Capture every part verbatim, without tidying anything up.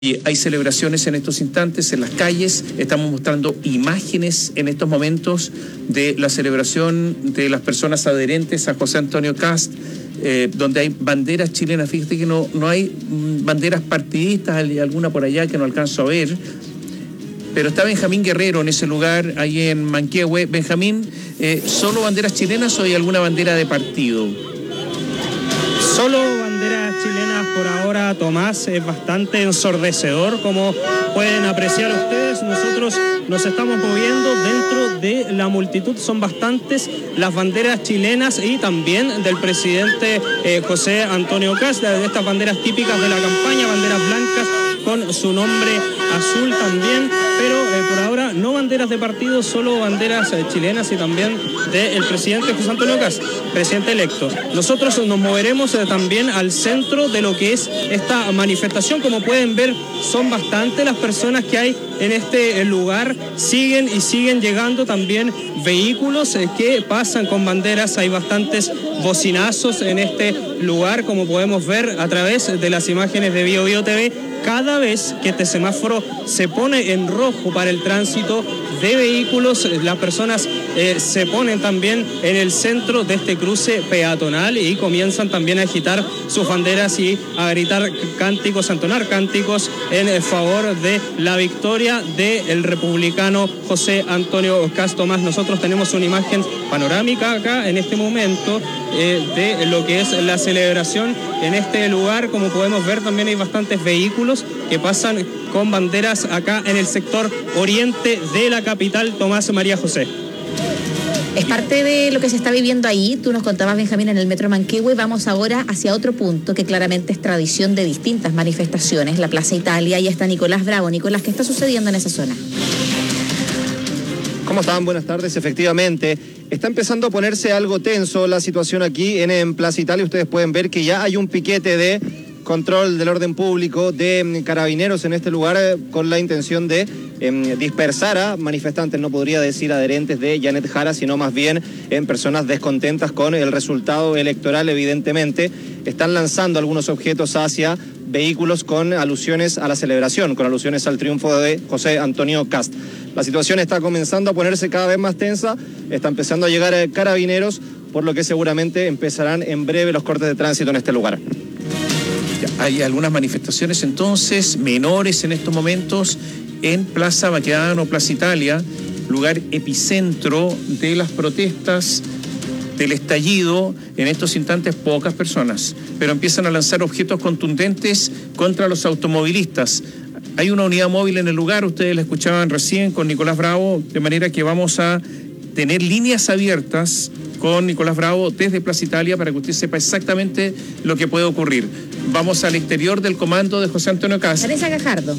Y hay celebraciones en estos instantes en las calles, estamos mostrando imágenes en estos momentos de la celebración de las personas adherentes a José Antonio Kast, eh, donde hay banderas chilenas. Fíjate que no, no hay mm, banderas partidistas, hay alguna por allá que no alcanzo a ver, pero está Benjamín Guerrero en ese lugar, ahí en Manquehue. Benjamín, eh, ¿solo banderas chilenas o hay alguna bandera de partido? Solo banderas chilenas por ahora, Tomás. Es bastante ensordecedor, como pueden apreciar ustedes. Nosotros nos estamos moviendo dentro de la multitud. Son bastantes las banderas chilenas y también del presidente eh, José Antonio Kast, de estas banderas típicas de la campaña, banderas blancas con su nombre azul también, pero eh, por ahora no banderas de partido, solo banderas eh, chilenas y también del presidente José Antonio Kast, presidente electo. Nosotros nos moveremos eh, también al centro de lo que es esta manifestación. Como pueden ver, son bastantes las personas que hay en este lugar. Siguen y siguen llegando también vehículos eh, que pasan con banderas. Hay bastantes bocinazos en este lugar, como podemos ver a través de las imágenes de Bio Bio T V. Cada vez que este semáforo se pone en rojo para el tránsito de vehículos, las personas eh, se ponen también en el centro de este cruce peatonal y comienzan también a agitar sus banderas y a gritar cánticos, a entonar cánticos en favor de la victoria del republicano José Antonio Kast. Tomás, nosotros tenemos una imagen panorámica acá en este momento eh, de lo que es la celebración en este lugar. Como podemos ver, también hay bastantes vehículos que pasan con banderas acá en el sector oriente de la capital. Tomás, María José. Es parte de lo que se está viviendo ahí. Tú nos contabas, Benjamín, en el metro Manquehue. Vamos ahora hacia otro punto que claramente es tradición de distintas manifestaciones, la Plaza Italia. Y está Nicolás Bravo. Nicolás, ¿qué está sucediendo en esa zona? ¿Cómo están? Buenas tardes. Efectivamente, está empezando a ponerse algo tenso la situación aquí en, en Plaza Italia. Ustedes pueden ver que ya hay un piquete de control del orden público de carabineros en este lugar eh, con la intención de eh, dispersar a manifestantes, no podría decir adherentes de Janet Jara, sino más bien en personas descontentas con el resultado electoral. Evidentemente están lanzando algunos objetos hacia vehículos con alusiones a la celebración, con alusiones al triunfo de José Antonio Kast. La situación está comenzando a ponerse cada vez más tensa, está empezando a llegar eh, carabineros, por lo que seguramente empezarán en breve los cortes de tránsito en este lugar. Hay algunas manifestaciones entonces menores en estos momentos en Plaza Baquedano, Plaza Italia, lugar epicentro de las protestas del estallido. En estos instantes pocas personas, pero empiezan a lanzar objetos contundentes contra los automovilistas. Hay una unidad móvil en el lugar, ustedes la escuchaban recién con Nicolás Bravo, de manera que vamos a tener líneas abiertas con Nicolás Bravo desde Plaza Italia para que usted sepa exactamente lo que puede ocurrir. Vamos al exterior del comando de José Antonio Kast. Teresa Gajardo.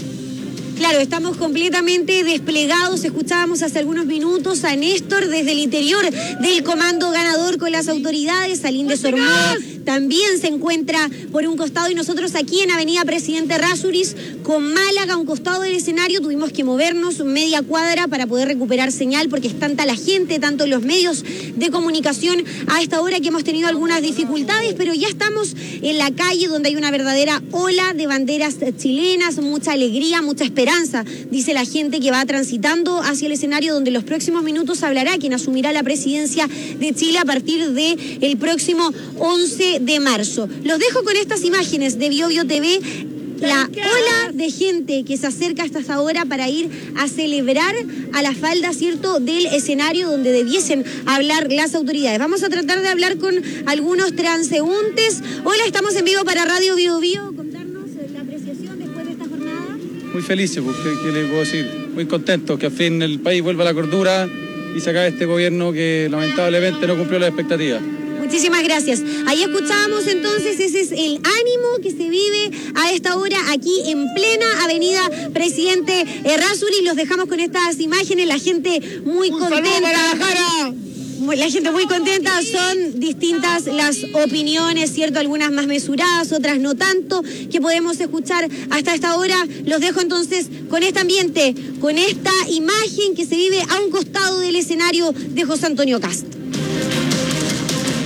Claro, estamos completamente desplegados. Escuchábamos hace algunos minutos a Néstor desde el interior del comando ganador con las autoridades. Salín de Sormó también se encuentra por un costado y nosotros aquí en Avenida Presidente Rásuriz con Málaga, a un costado del escenario. Tuvimos que movernos media cuadra para poder recuperar señal porque es tanta la gente, tanto los medios de comunicación a esta hora que hemos tenido algunas dificultades, pero ya estamos en la calle donde hay una verdadera ola de banderas chilenas, mucha alegría, mucha esperanza, dice la gente que va transitando hacia el escenario donde en los próximos minutos hablará quien asumirá la presidencia de Chile a partir del próximo once de marzo. Los dejo con estas imágenes de Bio Bio T V. La ola de gente que se acerca hasta esta hora para ir a celebrar a la falda, ¿cierto?, del escenario donde debiesen hablar las autoridades. Vamos a tratar de hablar con algunos transeúntes. Hola, estamos en vivo para Radio Bio Bio. Contarnos la apreciación después de esta jornada. Muy felices, porque ¿qué le puedo decir? Muy contentos que al fin el país vuelva a la cordura y se acabe este gobierno que lamentablemente no cumplió las expectativas. Muchísimas gracias. Ahí escuchábamos entonces, ese es el ánimo que se vive a esta hora aquí en plena Avenida Presidente Errázuriz. Los dejamos con estas imágenes, la gente muy ¡Un contenta. saludo para la Jara! La gente muy contenta, son distintas las opiniones, ¿cierto? Algunas más mesuradas, otras no tanto, que podemos escuchar hasta esta hora. Los dejo entonces con este ambiente, con esta imagen que se vive a un costado del escenario de José Antonio Kast.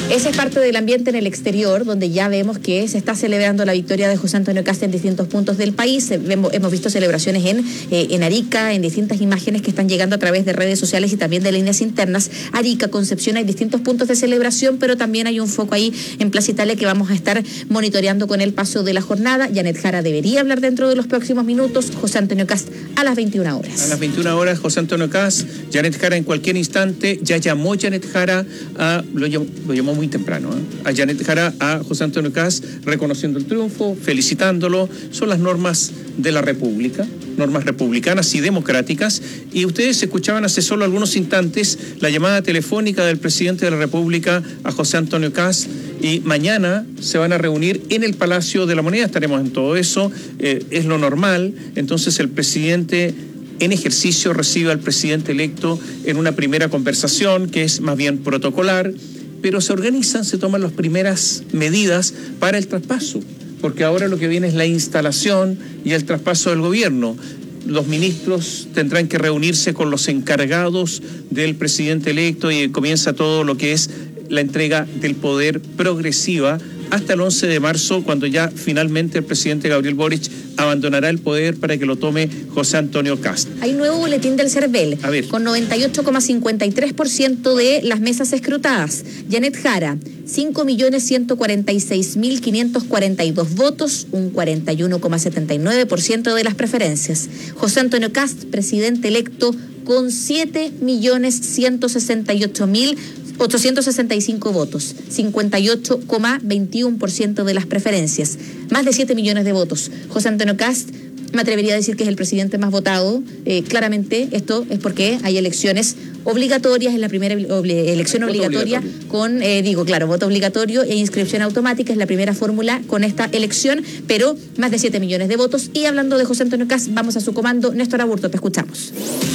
Ese es parte del ambiente en el exterior, donde ya vemos que se está celebrando la victoria de José Antonio Kast en distintos puntos del país. Hemos, hemos visto celebraciones en, eh, en Arica, en distintas imágenes que están llegando a través de redes sociales y también de líneas internas. Arica, Concepción, hay distintos puntos de celebración, pero también hay un foco ahí en Plaza Italia que vamos a estar monitoreando con el paso de la jornada. Janet Jara debería hablar dentro de los próximos minutos. José Antonio Kast a las veintiuna horas. A las veintiuna horas, José Antonio Kast, Janet Jara en cualquier instante. Ya llamó Janet Jara a, lo llamó, lo llamó muy temprano, ¿eh? a Janet Jara, a José Antonio Kast, reconociendo el triunfo, felicitándolo. Son las normas de la República, normas republicanas y democráticas. Y ustedes escuchaban hace solo algunos instantes la llamada telefónica del presidente de la República a José Antonio Kast, y mañana se van a reunir en el Palacio de la Moneda. Estaremos en todo eso, eh, es lo normal. Entonces el presidente en ejercicio recibe al presidente electo en una primera conversación que es más bien protocolar, pero se organizan, se toman las primeras medidas para el traspaso, porque ahora lo que viene es la instalación y el traspaso del gobierno. Los ministros tendrán que reunirse con los encargados del presidente electo y comienza todo lo que es la entrega del poder progresiva hasta el once de marzo, cuando ya finalmente el presidente Gabriel Boric abandonará el poder para que lo tome José Antonio Kast. Hay nuevo boletín del CERVEL, A ver. con noventa y ocho coma cincuenta y tres por ciento de las mesas escrutadas. Janet Jara, cinco millones ciento cuarenta y seis mil quinientos cuarenta y dos votos, un cuarenta y uno coma setenta y nueve por ciento de las preferencias. José Antonio Kast, presidente electo, con siete millones ciento sesenta y ocho mil ochocientos sesenta y cinco votos, cincuenta y ocho coma veintiuno por ciento de las preferencias, más de siete millones de votos. José Antonio Kast, me atrevería a decir que es el presidente más votado. Eh, claramente esto es porque hay elecciones obligatorias, es la primera obli elección obligatoria, obligatorio. con, eh, digo, claro, voto obligatorio e inscripción automática, es la primera fórmula con esta elección, pero más de siete millones de votos. Y hablando de José Antonio Kast, vamos a su comando. Néstor Aburto, te escuchamos.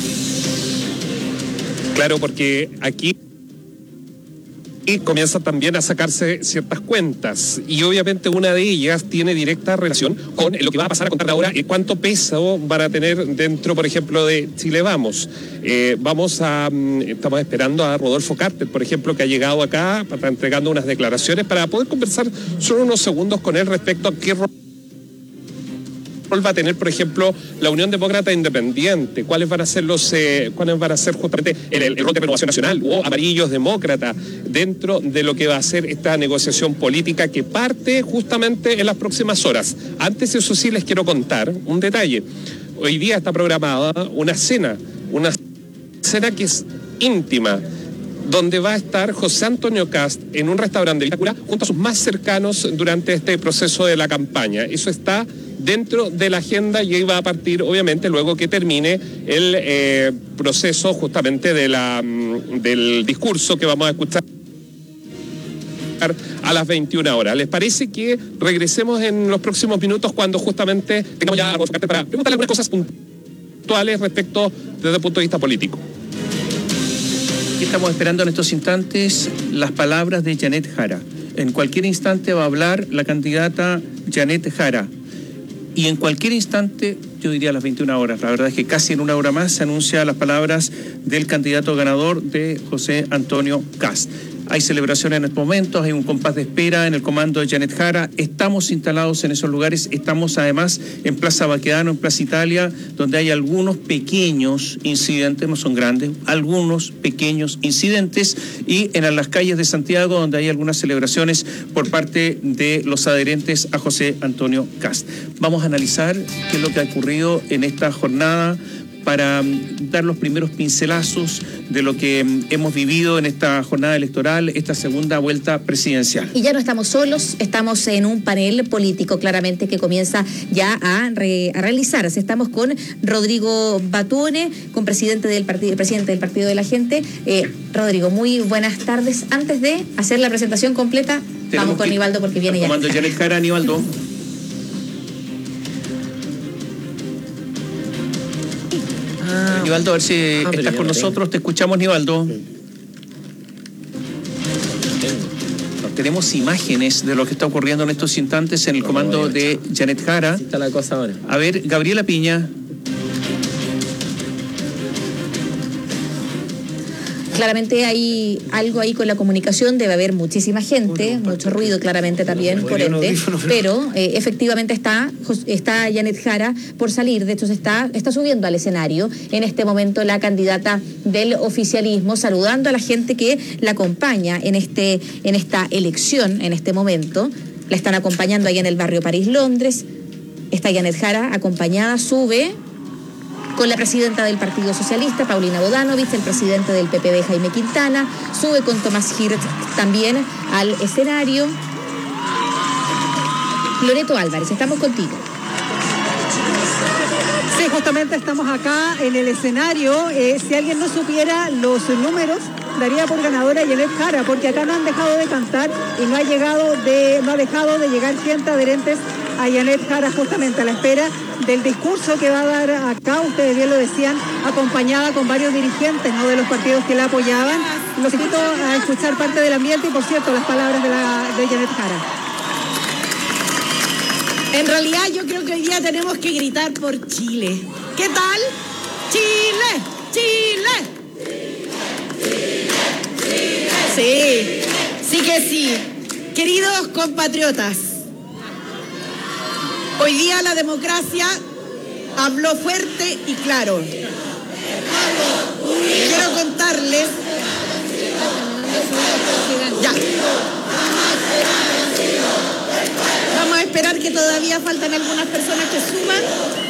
Claro, porque aquí y comienza también a sacarse ciertas cuentas, y obviamente una de ellas tiene directa relación con lo que va a pasar a contar ahora, y cuánto peso van a tener dentro, por ejemplo, de Chile Vamos. Eh, vamos a, estamos esperando a Rodolfo Carter, por ejemplo, que ha llegado acá, está entregando unas declaraciones para poder conversar solo unos segundos con él respecto a qué rol va a tener, por ejemplo, la Unión Demócrata Independiente, cuáles van a ser los, eh, cuáles van a ser justamente el, el rol de Renovación Nacional o Amarillos Demócrata dentro de lo que va a ser esta negociación política que parte justamente en las próximas horas. Antes, eso sí, les quiero contar un detalle. Hoy día está programada una cena, una cena que es íntima, donde va a estar José Antonio Kast en un restaurante de Vitacura junto a sus más cercanos durante este proceso de la campaña. Eso está dentro de la agenda y va a partir, obviamente, luego que termine el eh, proceso justamente de la, del discurso que vamos a escuchar a las veintiuna horas. ¿Les parece que regresemos en los próximos minutos cuando justamente tengamos ya algo para preguntarle algunas cosas puntuales respecto desde el punto de vista político? Aquí estamos esperando en estos instantes las palabras de Janet Jara. En cualquier instante va a hablar la candidata Janet Jara. Y en cualquier instante, yo diría a las veintiuna horas, la verdad es que casi en una hora más se anuncian las palabras del candidato ganador de José Antonio Kast. Hay celebraciones en estos momentos, hay un compás de espera en el comando de Janet Jara. Estamos instalados en esos lugares, estamos además en Plaza Baquedano, en Plaza Italia, donde hay algunos pequeños incidentes, no son grandes, algunos pequeños incidentes, y en las calles de Santiago, donde hay algunas celebraciones por parte de los adherentes a José Antonio Kast. Vamos a analizar qué es lo que ha ocurrido en esta jornada para dar los primeros pincelazos de lo que hemos vivido en esta jornada electoral, esta segunda vuelta presidencial. Y ya no estamos solos, estamos en un panel político claramente que comienza ya a, re, a realizarse. Estamos con Rodrigo Batuone, con presidente del partido, presidente del Partido de la Gente. Eh, Rodrigo, muy buenas tardes. Antes de hacer la presentación completa, Tenemos vamos con Nivaldo porque viene ya. Comando Janet Jara, Nivaldo. Ah, Nivaldo, a ver si ah, estás con nosotros. Te escuchamos, Nivaldo. Sí. Tenemos imágenes de lo que está ocurriendo en estos instantes en el comando de Janet Jara. Así está la cosa ahora. A ver, Gabriela Piña. Claramente hay algo ahí con la comunicación, debe haber muchísima gente, mucho ruido claramente también, por ende, pero eh, efectivamente está, está Janet Jara por salir, de hecho se está, está subiendo al escenario en este momento la candidata del oficialismo, saludando a la gente que la acompaña en, este, en esta elección, en este momento. La están acompañando ahí en el barrio París, Londres. Está Janet Jara acompañada, sube con la presidenta del Partido Socialista, Paulina Bodanovich, el presidente del P P D, Jaime Quintana, sube con Tomás Hirt también al escenario. Loreto Álvarez, estamos contigo. Sí, justamente estamos acá en el escenario. Eh, si alguien no supiera los números, daría por ganadora a Janet Jara, porque acá no han dejado de cantar y no ha llegado de, no ha dejado de llegar gente adherentes a Janet Jara, justamente a la espera del discurso que va a dar acá. Ustedes bien lo decían, acompañada con varios dirigentes, ¿no?, de los partidos que la apoyaban. Los invito a escuchar parte del ambiente y, por cierto, las palabras de, la, de Janet Jara. En realidad yo creo que hoy día tenemos que gritar por Chile. ¿Qué tal? ¡Chile! ¡Chile! Sí, sí que sí. Queridos compatriotas, hoy día la democracia habló fuerte y claro. Quiero contarles... Ya. Vamos a esperar que todavía faltan algunas personas que suman.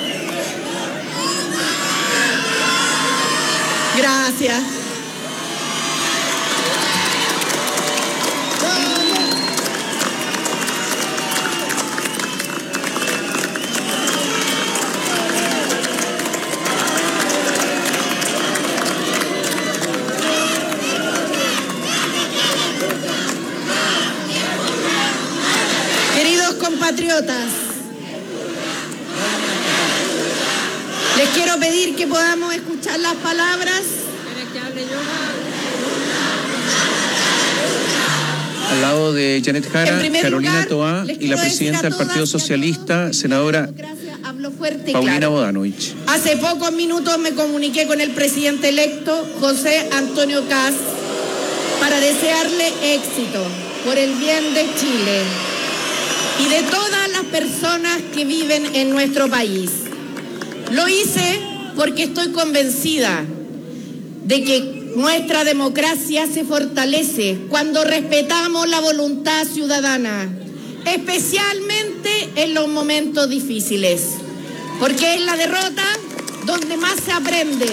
Gracias. Compatriotas, les quiero pedir que podamos escuchar las palabras. Al lado de Janet Jara, Carolina lugar, Toá y la presidenta del Partido Socialista, senadora Paulina claro. Bodanovich. Hace pocos minutos me comuniqué con el presidente electo, José Antonio Kast, para desearle éxito por el bien de Chile y de todas las personas que viven en nuestro país. Lo hice porque estoy convencida de que nuestra democracia se fortalece cuando respetamos la voluntad ciudadana, especialmente en los momentos difíciles, porque es la derrota donde más se aprende,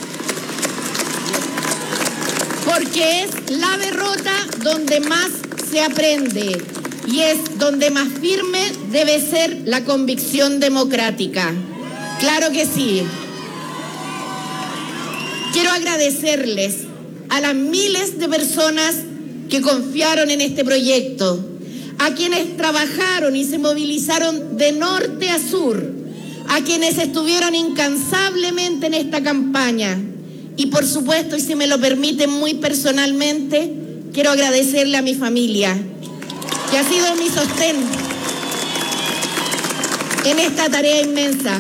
porque es la derrota donde más se aprende y es donde más firme debe ser la convicción democrática. Claro que sí. Quiero agradecerles a las miles de personas que confiaron en este proyecto, a quienes trabajaron y se movilizaron de norte a sur, a quienes estuvieron incansablemente en esta campaña. Y por supuesto, y si me lo permiten muy personalmente, quiero agradecerle a mi familia, que ha sido mi sostén en esta tarea inmensa.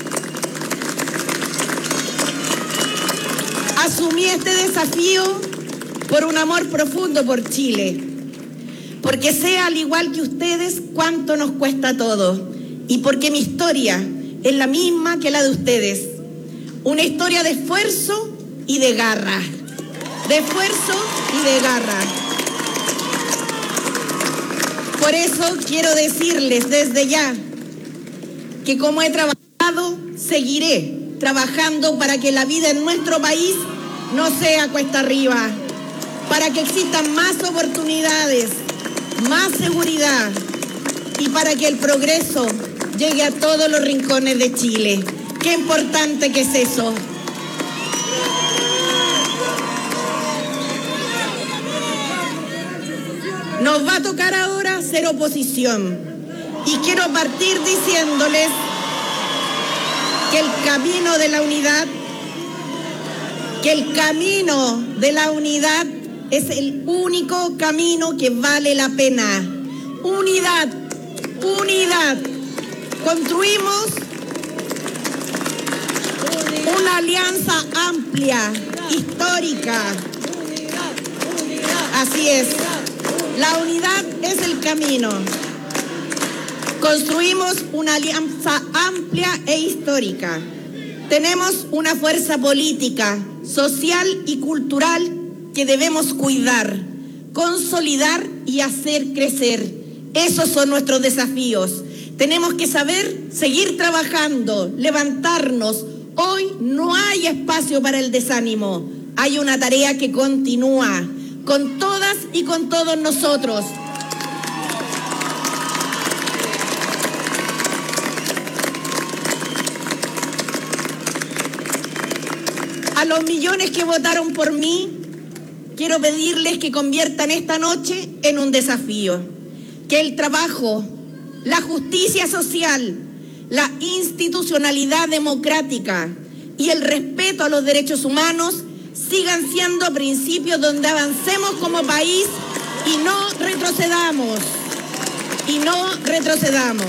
Asumí este desafío por un amor profundo por Chile, porque sé, al igual que ustedes, cuánto nos cuesta todo, y porque mi historia es la misma que la de ustedes, una historia de esfuerzo y de garra, de esfuerzo y de garra. Por eso quiero decirles desde ya que como he trabajado, seguiré trabajando para que la vida en nuestro país no sea cuesta arriba, para que existan más oportunidades, más seguridad y para que el progreso llegue a todos los rincones de Chile. Qué importante que es eso. Nos va a tocar ahora ser oposición y quiero partir diciéndoles que el camino de la unidad, que el camino de la unidad es el único camino que vale la pena. Unidad, unidad. Construimos una alianza amplia, histórica, Así es. La unidad es el camino. Construimos una alianza amplia e histórica. Tenemos una fuerza política, social y cultural que debemos cuidar, consolidar y hacer crecer. Esos son nuestros desafíos. Tenemos que saber seguir trabajando, levantarnos. Hoy no hay espacio para el desánimo. Hay una tarea que continúa con todas y con todos nosotros. A los millones que votaron por mí, quiero pedirles que conviertan esta noche en un desafío. Que el trabajo, la justicia social, la institucionalidad democrática y el respeto a los derechos humanos sigan siendo principios donde avancemos como país y no retrocedamos. Y no retrocedamos.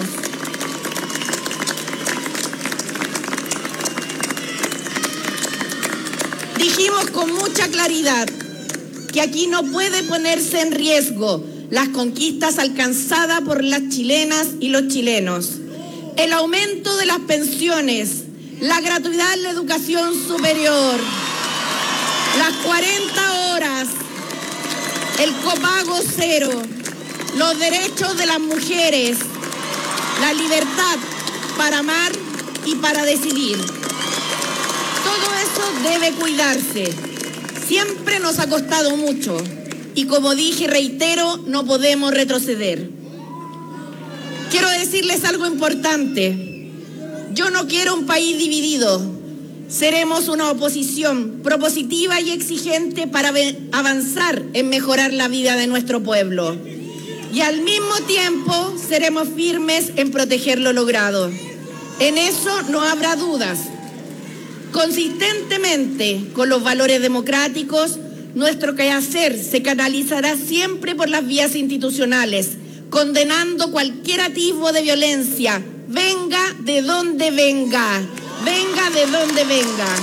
Dijimos con mucha claridad que aquí no puede ponerse en riesgo las conquistas alcanzadas por las chilenas y los chilenos. El aumento de las pensiones, la gratuidad en la educación superior, las cuarenta horas, el copago cero, los derechos de las mujeres, la libertad para amar y para decidir. Todo eso debe cuidarse. Siempre nos ha costado mucho y, como dije, reitero, no podemos retroceder. Quiero decirles algo importante. Yo no quiero un país dividido. Seremos una oposición propositiva y exigente para avanzar en mejorar la vida de nuestro pueblo. Y al mismo tiempo seremos firmes en proteger lo logrado. En eso no habrá dudas. Consistentemente con los valores democráticos, nuestro quehacer se canalizará siempre por las vías institucionales, condenando cualquier atisbo de violencia, venga de donde venga, venga de donde venga.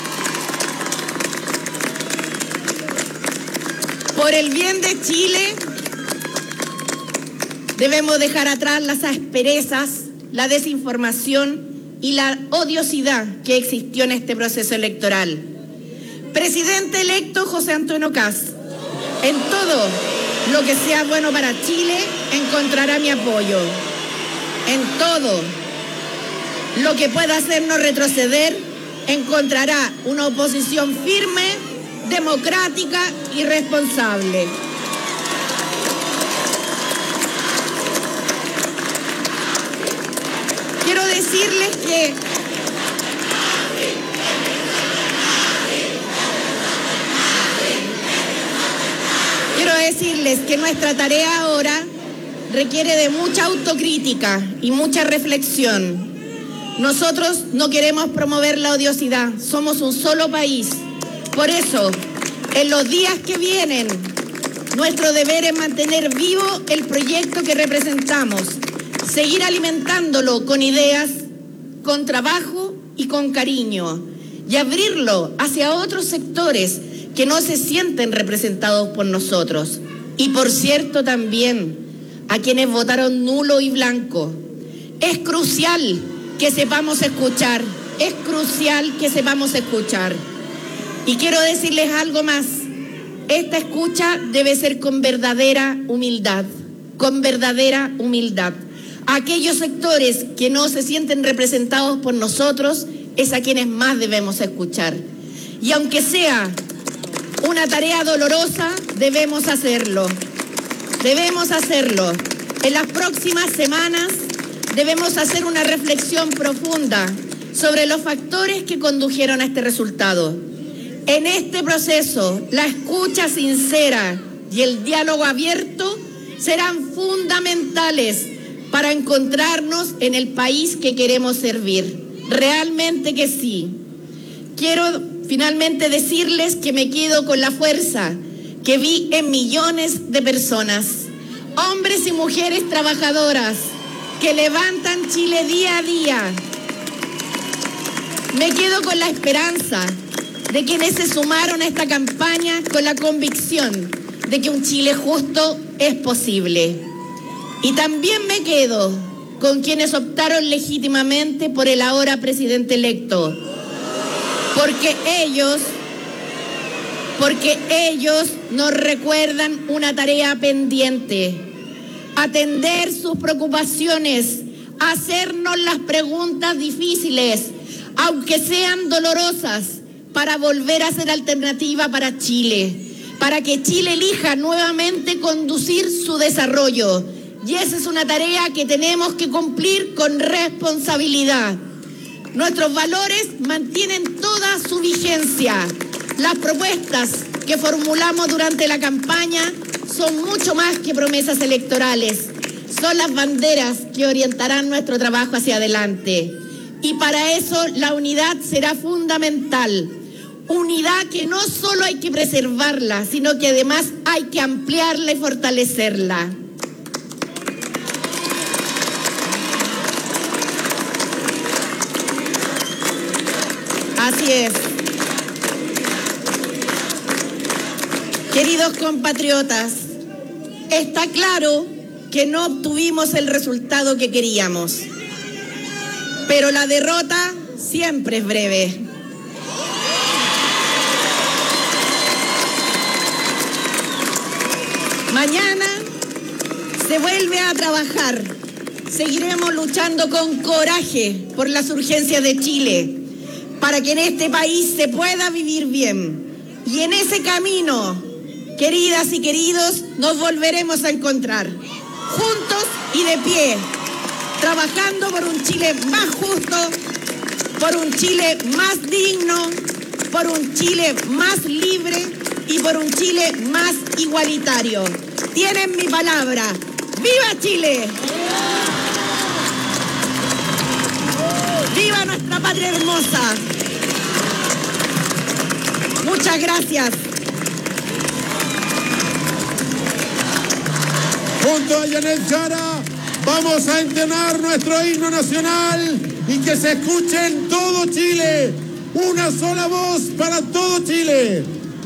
Por el bien de Chile, debemos dejar atrás las asperezas, la desinformación y la odiosidad que existió en este proceso electoral. Presidente electo José Antonio Kast, en todo lo que sea bueno para Chile encontrará mi apoyo. En todo lo que pueda hacernos retroceder encontrará una oposición firme, democrática y responsable. Quiero decirles que quiero decirles que nuestra tarea ahora requiere de mucha autocrítica y mucha reflexión. Nosotros no queremos promover la odiosidad, somos un solo país. Por eso, en los días que vienen, nuestro deber es mantener vivo el proyecto que representamos, seguir alimentándolo con ideas, con trabajo y con cariño, y abrirlo hacia otros sectores que no se sienten representados por nosotros. Y por cierto también a quienes votaron nulo y blanco. Es crucial que sepamos escuchar, es crucial que sepamos escuchar. Y quiero decirles algo más, esta escucha debe ser con verdadera humildad, con verdadera humildad. A aquellos sectores que no se sienten representados por nosotros, es a quienes más debemos escuchar. Y aunque sea una tarea dolorosa, debemos hacerlo. Debemos hacerlo. En las próximas semanas debemos hacer una reflexión profunda sobre los factores que condujeron a este resultado. En este proceso, la escucha sincera y el diálogo abierto serán fundamentales para encontrarnos en el país que queremos servir. Realmente que sí. Quiero finalmente decirles que me quedo con la fuerza que vi en millones de personas, hombres y mujeres trabajadoras que levantan Chile día a día. Me quedo con la esperanza de quienes se sumaron a esta campaña con la convicción de que un Chile justo es posible. Y también me quedo con quienes optaron legítimamente por el ahora presidente electo, porque ellos, porque ellos nos recuerdan una tarea pendiente: atender sus preocupaciones, hacernos las preguntas difíciles, aunque sean dolorosas, para volver a ser alternativa para Chile, para que Chile elija nuevamente conducir su desarrollo. Y esa es una tarea que tenemos que cumplir con responsabilidad. Nuestros valores mantienen toda su vigencia. Las propuestas que formulamos durante la campaña son mucho más que promesas electorales. Son las banderas que orientarán nuestro trabajo hacia adelante. Y para eso la unidad será fundamental. Unidad que no solo hay que preservarla, sino que además hay que ampliarla y fortalecerla. Así es. Queridos compatriotas, está claro que no obtuvimos el resultado que queríamos, pero la derrota siempre es breve. Mañana se vuelve a trabajar. Seguiremos luchando con coraje por las urgencias de Chile, para que en este país se pueda vivir bien. Y en ese camino, queridas y queridos, nos volveremos a encontrar, juntos y de pie, trabajando por un Chile más justo, por un Chile más digno, por un Chile más libre y por un Chile más igualitario. Tienen mi palabra. ¡Viva Chile! ¡Viva nuestra patria hermosa! Muchas gracias. Junto a Janet Jara vamos a entonar nuestro himno nacional y que se escuche en todo Chile. Una sola voz para todo Chile.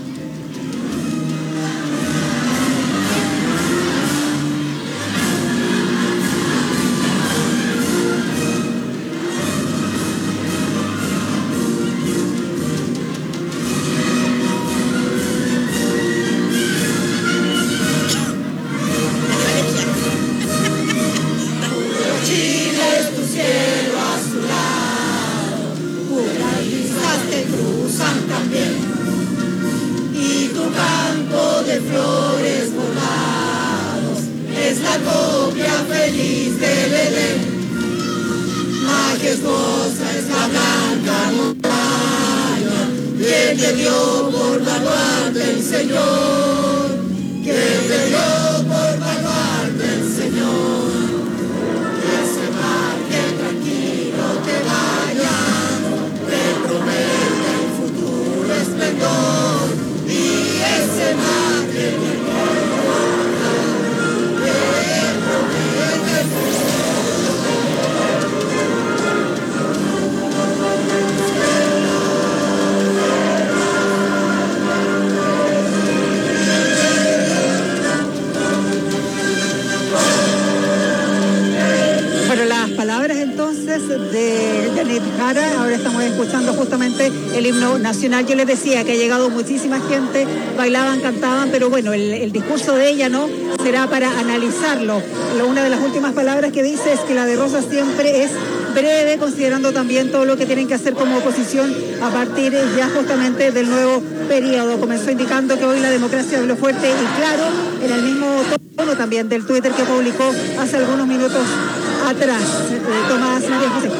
Nacional. Yo les decía que ha llegado muchísima gente, bailaban, cantaban, pero bueno, el, el discurso de ella no será para analizarlo. Una de las últimas palabras que dice es que la de Rosa siempre es breve, considerando también todo lo que tienen que hacer como oposición a partir ya justamente del nuevo periodo. Comenzó indicando que hoy la democracia habló fuerte y claro, en el mismo tono también del Twitter que publicó hace algunos minutos atrás. Eh, Tomás, María José.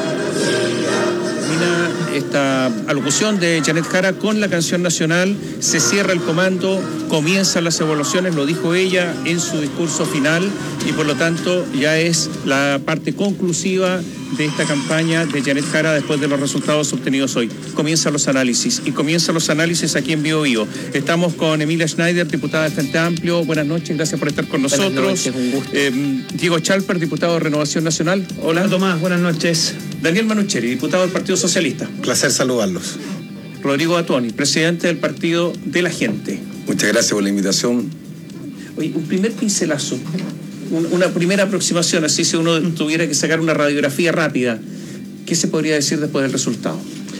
Esta alocución de Janet Jara con la canción nacional, se cierra el comando, comienzan las evaluaciones, lo dijo ella en su discurso final y por lo tanto ya es la parte conclusiva de esta campaña de Janet Jara después de los resultados obtenidos hoy. Comienzan los análisis y comienzan los análisis aquí en Bio Bio. Estamos con Emilia Schneider, diputada de Frente Amplio. Buenas noches, gracias por estar con nosotros. Buenas noches, un gusto. Eh, Diego Chalper, diputado de Renovación Nacional. Hola. Hola Tomás, buenas noches. Daniel Manucheri, diputado del Partido Socialista. Placer saludarlos. Rodrigo Atuoni, presidente del Partido de la Gente. Muchas gracias por la invitación. Oye, un primer pincelazo, un, una primera aproximación, así si uno tuviera que sacar una radiografía rápida, ¿qué se podría decir después del resultado?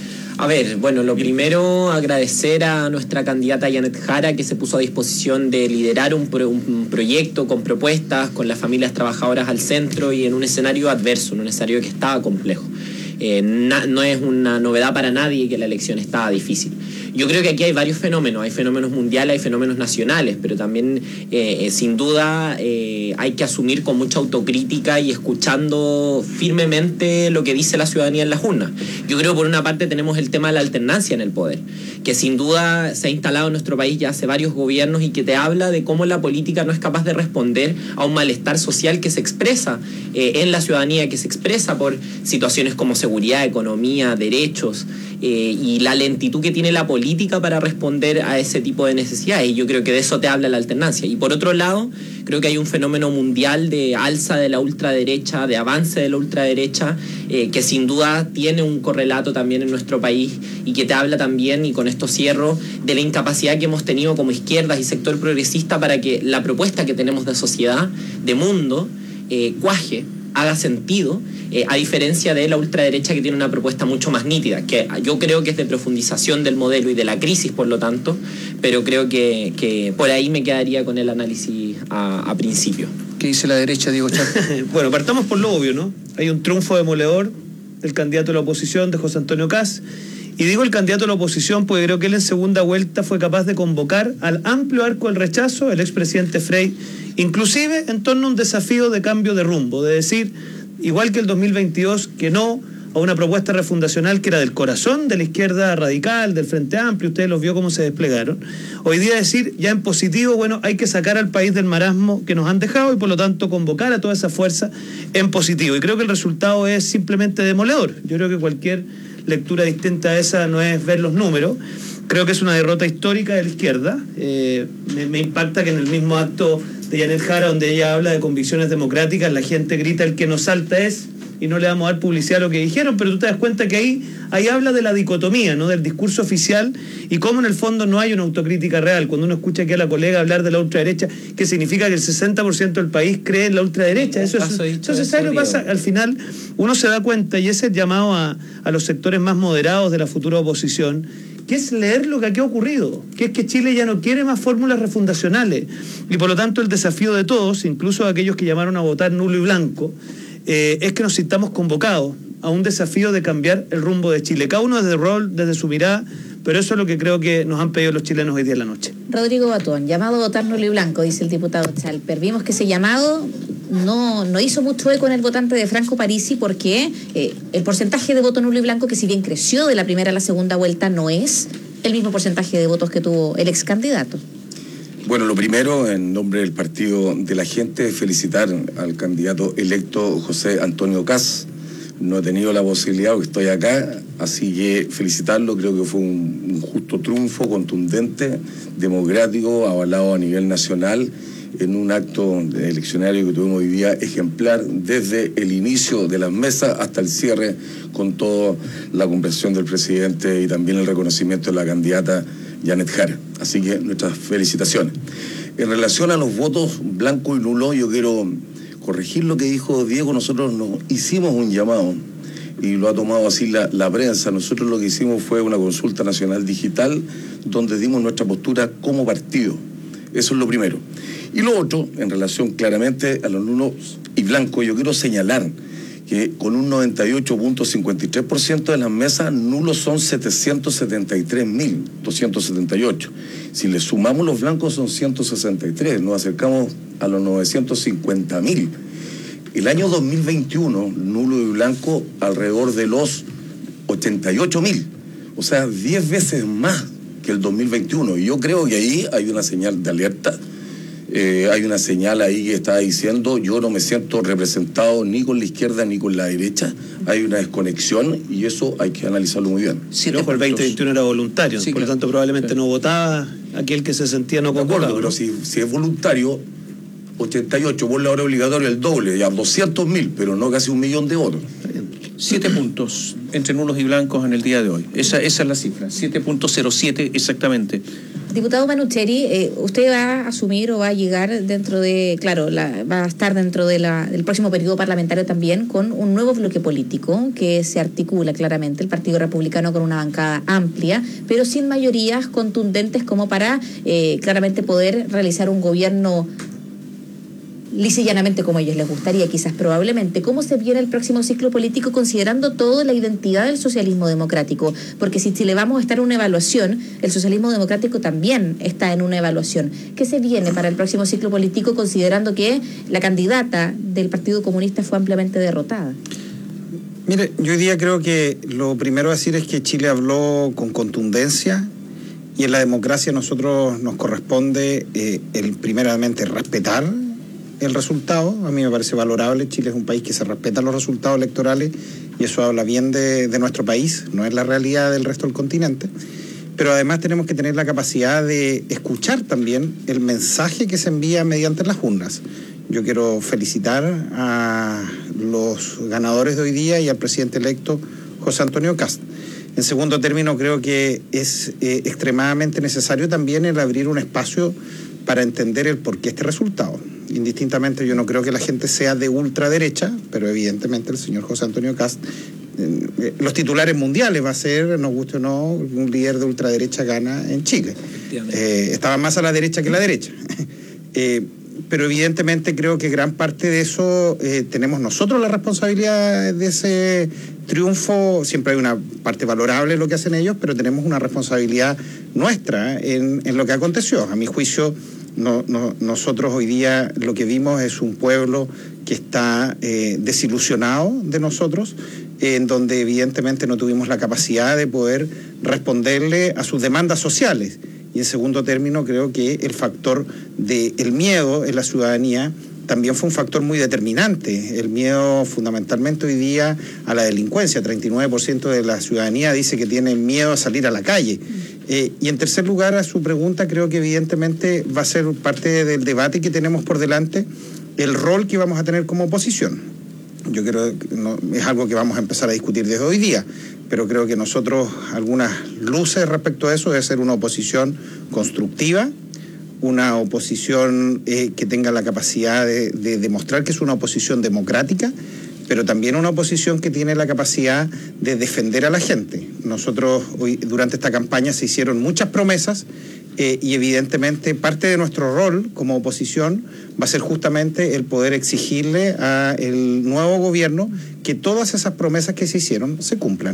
A ver, bueno, lo primero, agradecer a nuestra candidata Janet Jara, que se puso a disposición de liderar un, pro, un proyecto con propuestas, con las familias trabajadoras al centro y en un escenario adverso, en un escenario que estaba complejo. Eh, na, no es una novedad para nadie que la elección estaba difícil. Yo creo que aquí hay varios fenómenos, hay fenómenos mundiales, hay fenómenos nacionales, pero también eh, eh, sin duda eh, hay que asumir con mucha autocrítica y escuchando firmemente lo que dice la ciudadanía en las urnas. Yo creo que por una parte tenemos el tema de la alternancia en el poder, que sin duda se ha instalado en nuestro país ya hace varios gobiernos y que te habla de cómo la política no es capaz de responder a un malestar social que se expresa eh, en la ciudadanía, que se expresa por situaciones como seguridad, economía, derechos, eh, y la lentitud que tiene la política para responder a ese tipo de necesidades. Y yo creo que de eso te habla la alternancia. Y por otro lado, creo que hay un fenómeno mundial de alza de la ultraderecha, de avance de la ultraderecha, eh, que sin duda tiene un correlato también en nuestro país y que te habla también, y con esto cierro, de la incapacidad que hemos tenido como izquierdas y sector progresista para que la propuesta que tenemos de sociedad, de mundo, eh, cuaje, haga sentido, eh, a diferencia de la ultraderecha, que tiene una propuesta mucho más nítida, que yo creo que es de profundización del modelo y de la crisis, por lo tanto, pero creo que, que por ahí me quedaría con el análisis a, a principio. ¿Qué dice la derecha, Diego Char? Bueno, partamos por lo obvio, ¿no? Hay un triunfo demoledor del candidato de la oposición, de José Antonio Kast, y digo el candidato de la oposición porque creo que él en segunda vuelta fue capaz de convocar al amplio arco del rechazo, el expresidente Frey, inclusive en torno a un desafío de cambio de rumbo, de decir, igual que el dos mil veintidós, que no a una propuesta refundacional que era del corazón de la izquierda radical, del Frente Amplio, ustedes los vio cómo se desplegaron. Hoy día decir, ya en positivo, bueno, hay que sacar al país del marasmo que nos han dejado y por lo tanto convocar a toda esa fuerza en positivo. Y creo que el resultado es simplemente demoledor. Yo creo que cualquier lectura distinta a esa no es ver los números. Creo que es una derrota histórica de la izquierda. Eh, me, me impacta que en el mismo acto de Janet Jara, donde ella habla de convicciones democráticas, la gente grita el que nos salta es, y no le vamos a dar publicidad a lo que dijeron, pero tú te das cuenta que ahí, ahí habla de la dicotomía, ¿no? Del discurso oficial y cómo en el fondo no hay una autocrítica real. Cuando uno escucha aquí a la colega hablar de la ultraderecha, que significa que el sesenta por ciento del país cree en la ultraderecha, eso es, entonces ¿sabes lo que pasa? Al final uno se da cuenta, y ese es el llamado a, a los sectores más moderados de la futura oposición, que es leer lo que aquí ha ocurrido, que es que Chile ya no quiere más fórmulas refundacionales, y por lo tanto el desafío de todos, incluso de aquellos que llamaron a votar nulo y blanco, eh, es que nos sintamos convocados a un desafío de cambiar el rumbo de Chile, cada uno desde el rol, desde su mirada, pero eso es lo que creo que nos han pedido los chilenos hoy día en la noche. Rodrigo Batón, llamado a votar nulo y blanco, dice el diputado Chalper. Vimos que ese llamado no, no hizo mucho eco en el votante de Franco Parisi porque eh, el porcentaje de voto nulo y blanco, que si bien creció de la primera a la segunda vuelta, no es el mismo porcentaje de votos que tuvo el ex candidato. Bueno, lo primero, en nombre del Partido de la Gente, felicitar al candidato electo José Antonio Kast. No he tenido la posibilidad, porque estoy acá, así que felicitarlo. Creo que fue un, un justo triunfo, contundente, democrático, avalado a nivel nacional, en un acto eleccionario que tuvimos hoy día ejemplar, desde el inicio de las mesas hasta el cierre, con toda la comprensión del presidente y también el reconocimiento de la candidata Janet Jara. Así que nuestras felicitaciones. En relación a los votos blanco y nulo, yo quiero corregir lo que dijo Diego. Nosotros nos hicimos un llamado y lo ha tomado así la, la prensa. Nosotros lo que hicimos fue una consulta nacional digital donde dimos nuestra postura como partido. Eso es lo primero. Y lo otro, en relación claramente a los nulos y blancos, yo quiero señalar que con un noventa y ocho punto cincuenta y tres por ciento de las mesas, nulos son setecientos setenta y tres mil doscientos setenta y ocho. Si le sumamos los blancos son ciento sesenta y tres, nos acercamos a los novecientos cincuenta mil. El año dos mil veintiuno, nulo y blanco, alrededor de los ochenta y ocho mil. O sea, diez veces más que el dos mil veintiuno. Y yo creo que ahí hay una señal de alerta. Eh, hay una señal ahí que está diciendo, yo no me siento representado ni con la izquierda ni con la derecha. Hay una desconexión y eso hay que analizarlo muy bien. Sí, no, el veinte veintiuno era voluntario, sí, por claro. lo tanto probablemente sí. no votaba aquel que se sentía no convocado. Pero si, si es voluntario, ochenta y ocho por la hora obligatoria, el doble, ya doscientos mil, pero no casi un millón de votos. Siete puntos entre nulos y blancos en el día de hoy. Esa, esa es la cifra, siete punto cero siete exactamente. Diputado Manucheri, eh, ¿usted va a asumir o va a llegar dentro de, claro, la, va a estar dentro de la, del próximo periodo parlamentario también con un nuevo bloque político que se articula claramente, el Partido Republicano con una bancada amplia, pero sin mayorías contundentes como para eh, claramente poder realizar un gobierno lisa y llanamente como a ellos les gustaría, quizás probablemente? ¿Cómo se viene el próximo ciclo político considerando toda la identidad del socialismo democrático? Porque si Chile Vamos a estar en una evaluación, el socialismo democrático también está en una evaluación. ¿Qué se viene para el próximo ciclo político considerando que la candidata del Partido Comunista fue ampliamente derrotada? Mire, yo hoy día creo que lo primero a decir es que Chile habló con contundencia y en la democracia a nosotros nos corresponde eh, el primeramente respetar el resultado. A mí me parece valorable. Chile es un país que se respeta los resultados electorales y eso habla bien de, de nuestro país, no es la realidad del resto del continente. Pero además tenemos que tener la capacidad de escuchar también el mensaje que se envía mediante las urnas. Yo quiero felicitar a los ganadores de hoy día y al presidente electo José Antonio Kast. En segundo término, creo que es eh, extremadamente necesario también el abrir un espacio para entender el porqué este resultado. Indistintamente, yo no creo que la gente sea de ultraderecha, pero evidentemente el señor José Antonio Kast, eh, los titulares mundiales va a ser, nos guste o no, un líder de ultraderecha gana en Chile. Eh, estaba más a la derecha que a la derecha. eh, pero evidentemente creo que gran parte de eso eh, tenemos nosotros la responsabilidad de ese triunfo. Siempre hay una parte valorable en lo que hacen ellos, pero tenemos una responsabilidad nuestra en, en lo que aconteció. A mi juicio, No, no, nosotros hoy día lo que vimos es un pueblo que está eh, desilusionado de nosotros, eh, en donde evidentemente no tuvimos la capacidad de poder responderle a sus demandas sociales. Y en segundo término, creo que el factor del miedo en la ciudadanía también fue un factor muy determinante. El miedo fundamentalmente hoy día a la delincuencia. treinta y nueve por ciento de la ciudadanía dice que tiene miedo a salir a la calle. Eh, y en tercer lugar, a su pregunta, creo que evidentemente va a ser parte del debate que tenemos por delante, el rol que vamos a tener como oposición. Yo creo que no, es algo que vamos a empezar a discutir desde hoy día, pero creo que nosotros, algunas luces respecto a eso, debe ser una oposición constructiva, una oposición eh, que tenga la capacidad de, de demostrar que es una oposición democrática, pero también una oposición que tiene la capacidad de defender a la gente. Nosotros hoy, durante esta campaña se hicieron muchas promesas eh, y evidentemente parte de nuestro rol como oposición va a ser justamente el poder exigirle al nuevo gobierno que todas esas promesas que se hicieron se cumplan.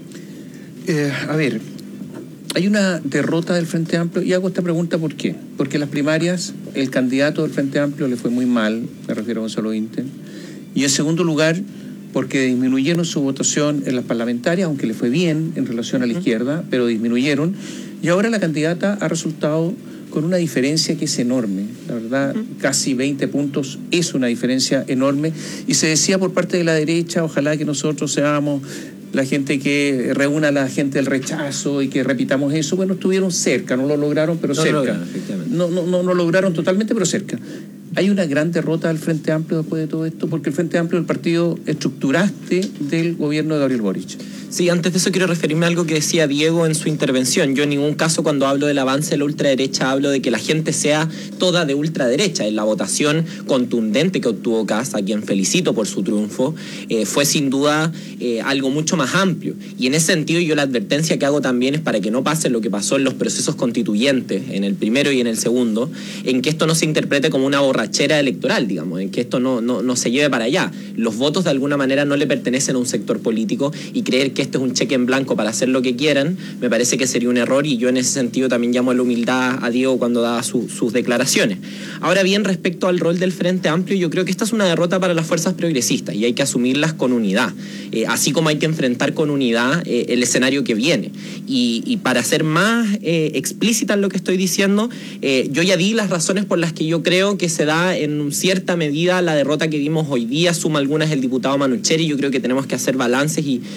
Eh, a ver, hay una derrota del Frente Amplio y hago esta pregunta ¿por qué? Porque en las primarias el candidato del Frente Amplio le fue muy mal, me refiero a Gonzalo Inten. Y en segundo lugar, porque disminuyeron su votación en las parlamentarias, aunque le fue bien en relación a la izquierda, pero disminuyeron. Y ahora la candidata ha resultado con una diferencia que es enorme. La verdad, uh-huh. casi veinte puntos es una diferencia enorme. Y se decía por parte de la derecha, ojalá que nosotros seamos la gente que reúna a la gente del rechazo y que repitamos eso. Bueno, estuvieron cerca, no lo lograron, pero no cerca. Lograron, no, no, no, no lograron totalmente, pero cerca. Hay una gran derrota del Frente Amplio después de todo esto, porque el Frente Amplio es el partido estructuraste del gobierno de Gabriel Boric. Sí, antes de eso quiero referirme a algo que decía Diego en su intervención. Yo en ningún caso cuando hablo del avance de la ultraderecha hablo de que la gente sea toda de ultraderecha. En la votación contundente que obtuvo Kast, a quien felicito por su triunfo, eh, fue sin duda eh, algo mucho más amplio. Y en ese sentido yo la advertencia que hago también es para que no pase lo que pasó en los procesos constituyentes, en el primero y en el segundo, en que esto no se interprete como una borrachera electoral, digamos, en que esto no, no, no se lleve para allá. Los votos de alguna manera no le pertenecen a un sector político y creer que este es un cheque en blanco para hacer lo que quieran, me parece que sería un error y yo en ese sentido también llamo a la humildad a Diego cuando daba su, sus declaraciones. Ahora bien, respecto al rol del Frente Amplio, yo creo que esta es una derrota para las fuerzas progresistas y hay que asumirlas con unidad, eh, así como hay que enfrentar con unidad eh, el escenario que viene. Y, y para ser más eh, explícita en lo que estoy diciendo, eh, yo ya di las razones por las que yo creo que se da en cierta medida la derrota que vimos hoy día, suma algunas el diputado Manucheri. Yo creo que tenemos que hacer balances y, y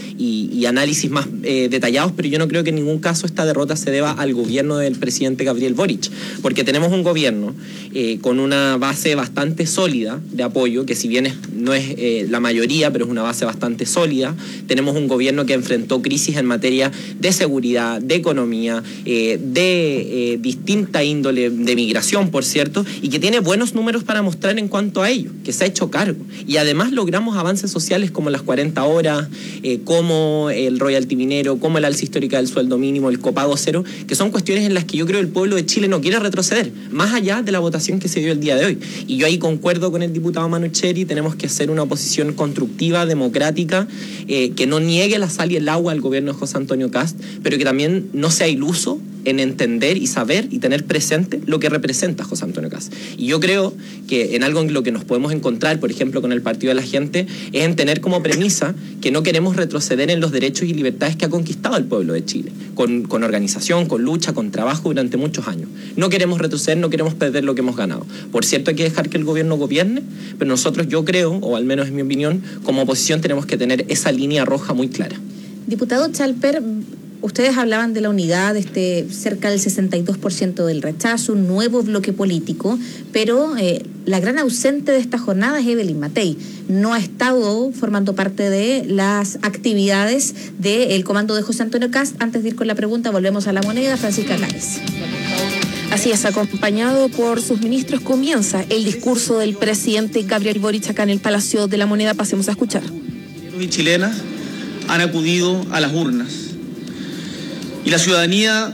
y análisis más eh, detallados, pero yo no creo que en ningún caso esta derrota se deba al gobierno del presidente Gabriel Boric, porque tenemos un gobierno eh, con una base bastante sólida de apoyo, que si bien es, no es eh, la mayoría, pero es una base bastante sólida. Tenemos un gobierno que enfrentó crisis en materia de seguridad, de economía, eh, de eh, distinta índole, de migración, por cierto, y que tiene buenos números para mostrar en cuanto a ello, que se ha hecho cargo. Y además logramos avances sociales como las cuarenta horas, eh, como el royalty minero, como el alza histórica del sueldo mínimo, el copago cero, que son cuestiones en las que yo creo el pueblo de Chile no quiere retroceder, más allá de la votación que se dio el día de hoy. Y yo ahí concuerdo con el diputado Manu Cheri, tenemos que hacer una oposición constructiva, democrática, eh, que no niegue la sal y el agua al gobierno de José Antonio Kast, pero que también no sea iluso en entender y saber y tener presente lo que representa José Antonio Kast. Y yo creo que en algo en lo que nos podemos encontrar, por ejemplo, con el Partido de la Gente, es en tener como premisa que no queremos retroceder en los derechos y libertades que ha conquistado el pueblo de Chile, con, con organización, con lucha, con trabajo durante muchos años. No queremos retroceder, no queremos perder lo que hemos ganado. Por cierto, hay que dejar que el gobierno gobierne, pero nosotros, yo creo, o al menos en mi opinión, como oposición tenemos que tener esa línea roja muy clara. Diputado Chalper, ustedes hablaban de la unidad, este, cerca del sesenta y dos por ciento del rechazo, un nuevo bloque político, pero eh, la gran ausente de esta jornada es Evelyn Matei. No ha estado formando parte de las actividades del comando de José Antonio Kast. Antes de ir con la pregunta, volvemos a La Moneda. Francisca Gálvez. Así es, acompañado por sus ministros, comienza el discurso del presidente Gabriel Boric acá en el Palacio de la Moneda. Pasemos a escuchar. Chilenos y chilenas han acudido a las urnas y la ciudadanía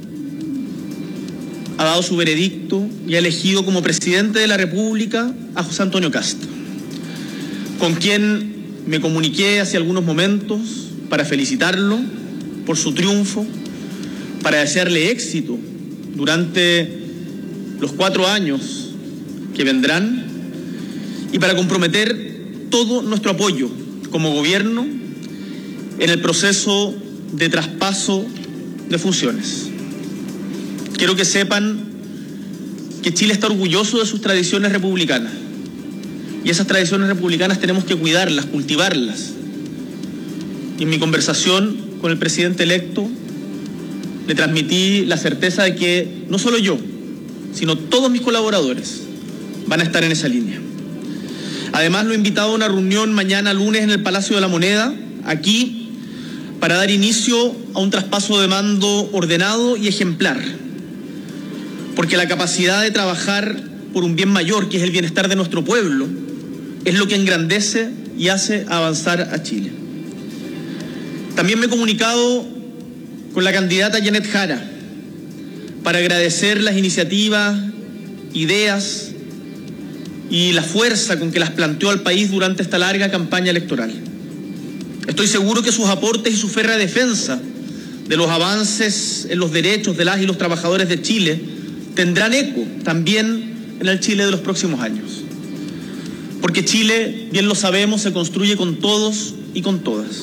ha dado su veredicto y ha elegido como presidente de la República a José Antonio Kast, con quien me comuniqué hace algunos momentos para felicitarlo por su triunfo, para desearle éxito durante los cuatro años que vendrán y para comprometer todo nuestro apoyo como gobierno en el proceso de traspaso de funciones. Quiero que sepan que Chile está orgulloso de sus tradiciones republicanas y esas tradiciones republicanas tenemos que cuidarlas, cultivarlas. Y en mi conversación con el presidente electo le transmití la certeza de que no solo yo, sino todos mis colaboradores van a estar en esa línea. Además, lo he invitado a una reunión mañana lunes en el Palacio de la Moneda, aquí, para dar inicio a un traspaso de mando ordenado y ejemplar. Porque la capacidad de trabajar por un bien mayor, que es el bienestar de nuestro pueblo, es lo que engrandece y hace avanzar a Chile. También me he comunicado con la candidata Janet Jara para agradecer las iniciativas, ideas y la fuerza con que las planteó al país durante esta larga campaña electoral. Estoy seguro que sus aportes y su férrea defensa de los avances en los derechos de las y los trabajadores de Chile tendrán eco también en el Chile de los próximos años. Porque Chile, bien lo sabemos, se construye con todos y con todas.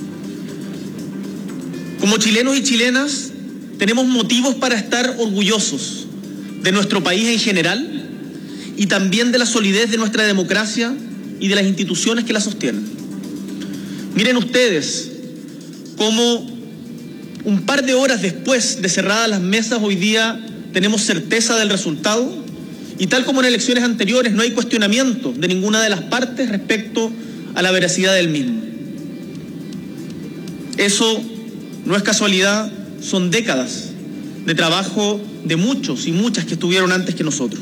Como chilenos y chilenas, tenemos motivos para estar orgullosos de nuestro país en general y también de la solidez de nuestra democracia y de las instituciones que la sostienen. Miren ustedes cómo un par de horas después de cerradas las mesas, hoy día tenemos certeza del resultado y tal como en elecciones anteriores no hay cuestionamiento de ninguna de las partes respecto a la veracidad del mismo. Eso no es casualidad, son décadas de trabajo de muchos y muchas que estuvieron antes que nosotros.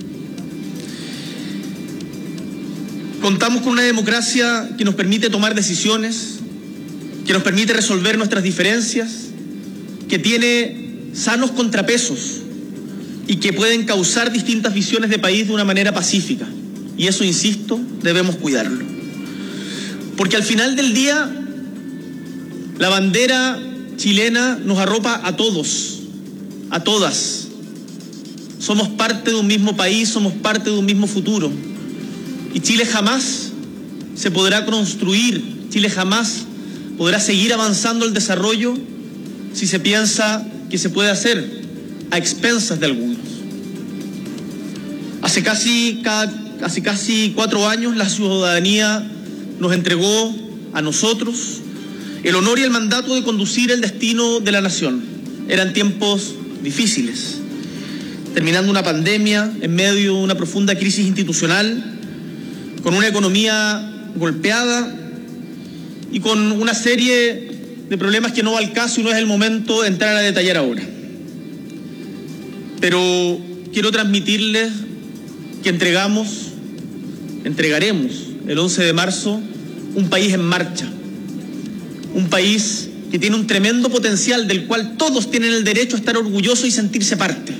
Contamos con una democracia que nos permite tomar decisiones, que nos permite resolver nuestras diferencias, que tiene sanos contrapesos y que pueden causar distintas visiones de país de una manera pacífica. Y eso, insisto, debemos cuidarlo. Porque al final del día, la bandera chilena nos arropa a todos, a todas. Somos parte de un mismo país, somos parte de un mismo futuro. Y Chile jamás se podrá construir, Chile jamás podrá seguir avanzando el desarrollo si se piensa que se puede hacer a expensas de algunos. Hace casi, hace casi cuatro años la ciudadanía nos entregó a nosotros el honor y el mandato de conducir el destino de la nación. Eran tiempos difíciles, terminando una pandemia, en medio de una profunda crisis institucional, con una economía golpeada y con una serie de problemas que no va al caso y no es el momento de entrar a detallar ahora. Pero quiero transmitirles que entregamos, entregaremos el once de marzo un país en marcha, un país que tiene un tremendo potencial del cual todos tienen el derecho a estar orgullosos y sentirse parte.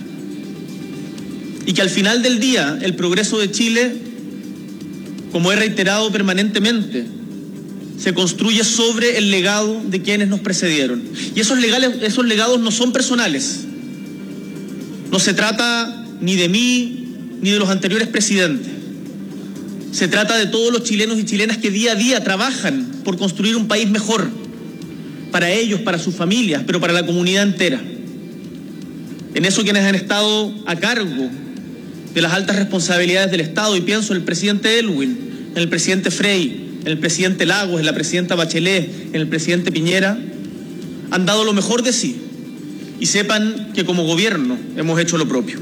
Y que al final del día el progreso de Chile, como he reiterado permanentemente, se construye sobre el legado de quienes nos precedieron. Y esos, legales, esos legados no son personales. No se trata ni de mí ni de los anteriores presidentes. Se trata de todos los chilenos y chilenas que día a día trabajan por construir un país mejor, para ellos, para sus familias, pero para la comunidad entera. En eso quienes han estado a cargo de las altas responsabilidades del Estado, y pienso en el presidente Elwin, en el presidente Frey, en el presidente Lagos, en la presidenta Bachelet, en el presidente Piñera, han dado lo mejor de sí, y sepan que como gobierno hemos hecho lo propio.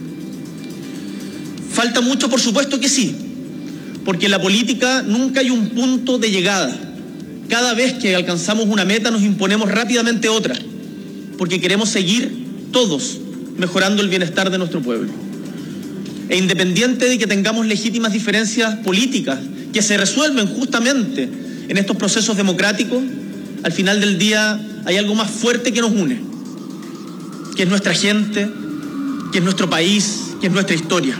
Falta mucho, por supuesto que sí, porque en la política nunca hay un punto de llegada. Cada vez que alcanzamos una meta nos imponemos rápidamente otra, porque queremos seguir todos mejorando el bienestar de nuestro pueblo. E independiente de que tengamos legítimas diferencias políticas que se resuelven justamente en estos procesos democráticos, al final del día hay algo más fuerte que nos une, que es nuestra gente, que es nuestro país, que es nuestra historia.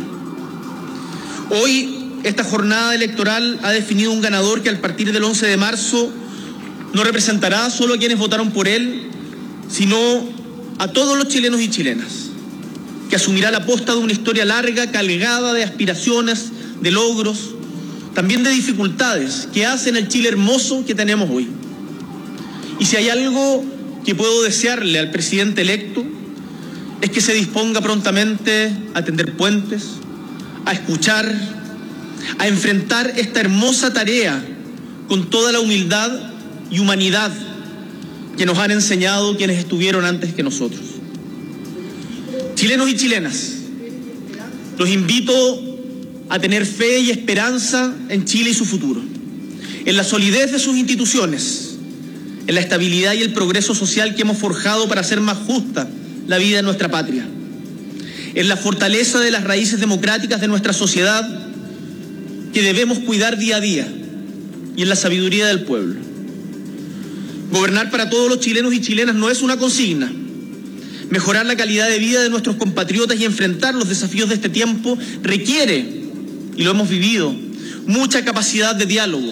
Hoy esta jornada electoral ha definido un ganador que al partir del once de marzo no representará solo a quienes votaron por él, sino a todos los chilenos y chilenas, que asumirá la posta de una historia larga, cargada de aspiraciones, de logros, también de dificultades, que hacen el Chile hermoso que tenemos hoy. Y si hay algo que puedo desearle al presidente electo, es que se disponga prontamente a tender puentes, a escuchar, a enfrentar esta hermosa tarea con toda la humildad y humanidad que nos han enseñado quienes estuvieron antes que nosotros. Chilenos y chilenas, los invito a tener fe y esperanza en Chile y su futuro, en la solidez de sus instituciones, en la estabilidad y el progreso social que hemos forjado para hacer más justa la vida de nuestra patria, en la fortaleza de las raíces democráticas de nuestra sociedad que debemos cuidar día a día, y en la sabiduría del pueblo. Gobernar para todos los chilenos y chilenas no es una consigna. Mejorar la calidad de vida de nuestros compatriotas y enfrentar los desafíos de este tiempo requiere, y lo hemos vivido, mucha capacidad de diálogo,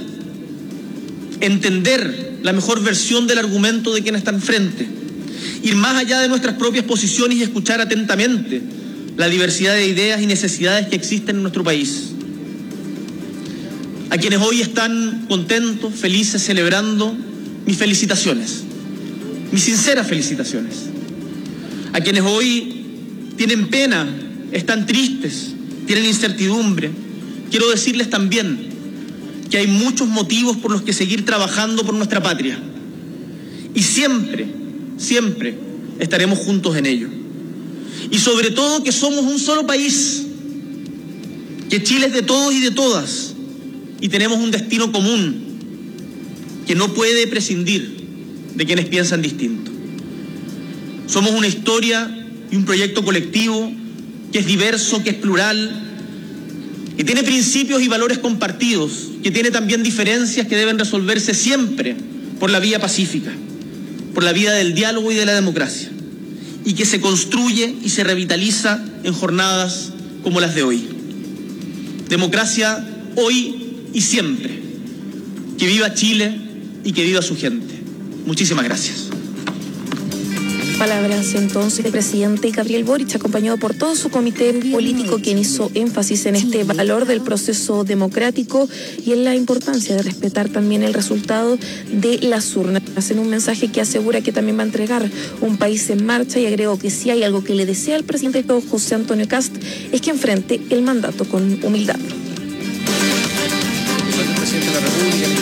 entender la mejor versión del argumento de quien está enfrente, ir más allá de nuestras propias posiciones y escuchar atentamente la diversidad de ideas y necesidades que existen en nuestro país. A quienes hoy están contentos, felices, celebrando, mis felicitaciones, mis sinceras felicitaciones. A quienes hoy tienen pena, están tristes, tienen incertidumbre, quiero decirles también que hay muchos motivos por los que seguir trabajando por nuestra patria. Y siempre, siempre estaremos juntos en ello. Y sobre todo que somos un solo país, que Chile es de todos y de todas, y tenemos un destino común que no puede prescindir de quienes piensan distinto. Somos una historia y un proyecto colectivo que es diverso, que es plural, que tiene principios y valores compartidos, que tiene también diferencias que deben resolverse siempre por la vía pacífica, por la vía del diálogo y de la democracia, y que se construye y se revitaliza en jornadas como las de hoy. Democracia hoy y siempre. Que viva Chile y que viva su gente. Muchísimas gracias. Palabras entonces del presidente Gabriel Boric, acompañado por todo su comité político, quien hizo énfasis en este valor del proceso democrático y en la importancia de respetar también el resultado de las urnas. En un mensaje que asegura que también va a entregar un país en marcha, y agregó que si hay algo que le desea al presidente José Antonio Kast es que enfrente el mandato con humildad. El presidente de la República en este epílogo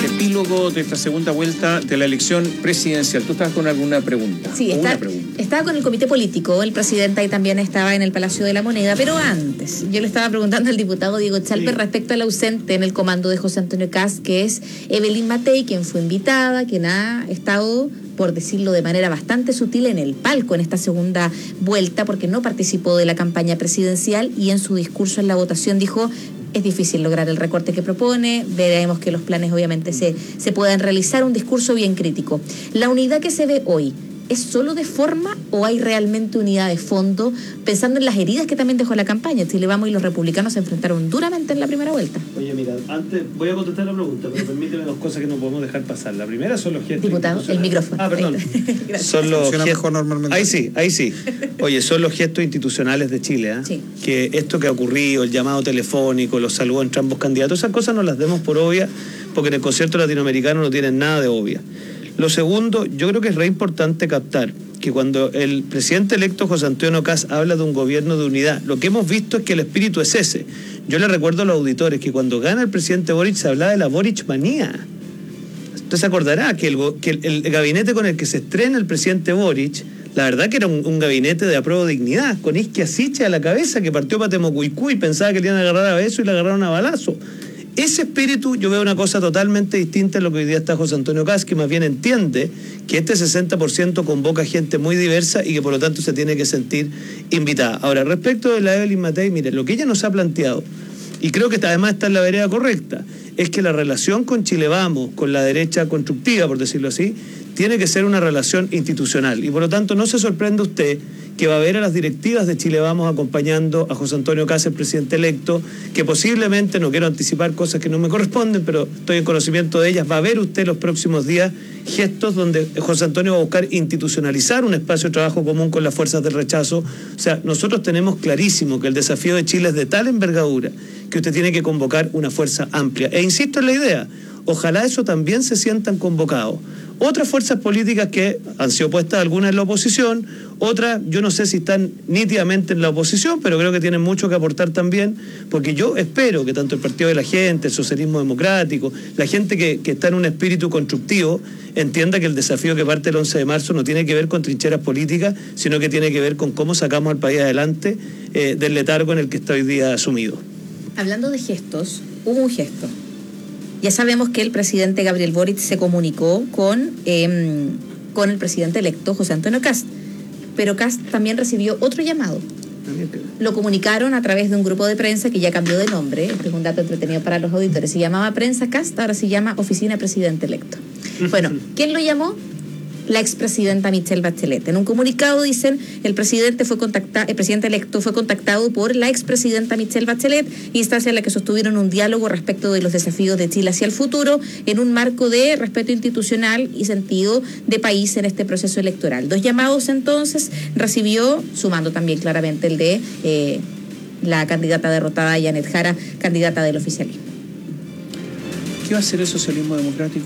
luego de esta segunda vuelta de la elección presidencial. ¿Tú estabas con alguna pregunta? Sí, está, una pregunta. estaba con el comité político, el presidente ahí también estaba en el Palacio de la Moneda, pero antes, yo le estaba preguntando al diputado Diego Chalper sí. respecto al ausente en el comando de José Antonio Kast, que es Evelyn Matei, quien fue invitada, quien ha estado, por decirlo de manera bastante sutil, en el palco en esta segunda vuelta, porque no participó de la campaña presidencial y en su discurso en la votación dijo: es difícil lograr el recorte que propone, veremos que los planes obviamente se, se puedan realizar, un discurso bien crítico. La unidad que se ve hoy, ¿es solo de forma o hay realmente unidad de fondo? Pensando en las heridas que también dejó la campaña. Chile Vamos y los republicanos se enfrentaron duramente en la primera vuelta. Oye, mira, antes voy a contestar la pregunta, pero permíteme dos cosas que no podemos dejar pasar. La primera son los gestos. Diputado, el micrófono. Ah, perdón. Son los gestos. Normalmente. Ahí sí, ahí sí. Oye, son los gestos institucionales de Chile, ¿eh? Sí. Que esto que ha ocurrido, el llamado telefónico, los saludos entre ambos candidatos, esas cosas no las demos por obvias, porque en el concierto latinoamericano no tienen nada de obvia. Lo segundo, yo creo que es re importante captar que cuando el presidente electo José Antonio Kast habla de un gobierno de unidad, lo que hemos visto es que el espíritu es ese. Yo le recuerdo a los auditores que cuando gana el presidente Boric se hablaba de la Boric manía. Usted se acordará que el, que el, el gabinete con el que se estrena el presidente Boric, la verdad que era un, un gabinete de apruebo de dignidad, con Isquia Siche a la cabeza, que partió para Temucuicú y pensaba que le iban a agarrar a beso y le agarraron a balazo. Ese espíritu, yo veo una cosa totalmente distinta a lo que hoy día está José Antonio Kast, que más bien entiende que este sesenta por ciento convoca gente muy diversa y que por lo tanto se tiene que sentir invitada. Ahora, respecto de la Evelyn Matei, mire, lo que ella nos ha planteado, y creo que además está en la vereda correcta, es que la relación con Chile Vamos, con la derecha constructiva, por decirlo así, tiene que ser una relación institucional. Y por lo tanto no se sorprende usted que va a ver a las directivas de Chile Vamos acompañando a José Antonio Kast, el presidente electo, que posiblemente, no quiero anticipar cosas que no me corresponden, pero estoy en conocimiento de ellas, va a ver usted los próximos días gestos donde José Antonio va a buscar institucionalizar un espacio de trabajo común con las fuerzas del rechazo. O sea, nosotros tenemos clarísimo que el desafío de Chile es de tal envergadura que usted tiene que convocar una fuerza amplia. E insisto en la idea, ojalá eso también se sientan convocados. Otras fuerzas políticas que han sido puestas algunas en la oposición, otras yo no sé si están nítidamente en la oposición, pero creo que tienen mucho que aportar también, porque yo espero que tanto el Partido de la Gente, el Socialismo Democrático, la gente que, que está en un espíritu constructivo, entienda que el desafío que parte el once de marzo no tiene que ver con trincheras políticas, sino que tiene que ver con cómo sacamos al país adelante eh, del letargo en el que está hoy día asumido. Hablando de gestos, hubo un gesto. Ya sabemos que el presidente Gabriel Boric se comunicó con, eh, con el presidente electo José Antonio Kast, pero Kast también recibió otro llamado. Lo comunicaron a través de un grupo de prensa que ya cambió de nombre, este es un dato entretenido para los auditores, se llamaba Prensa Kast, ahora se llama Oficina Presidente Electo. Bueno, ¿quién lo llamó? La expresidenta Michelle Bachelet. En un comunicado dicen, el presidente fue contactado, el presidente electo fue contactado por la expresidenta Michelle Bachelet, instancia en la que sostuvieron un diálogo respecto de los desafíos de Chile hacia el futuro, en un marco de respeto institucional y sentido de país en este proceso electoral. Dos llamados entonces recibió, sumando también claramente el de eh, la candidata derrotada Janet Jara, candidata del oficialismo. ¿Qué va a hacer el socialismo democrático?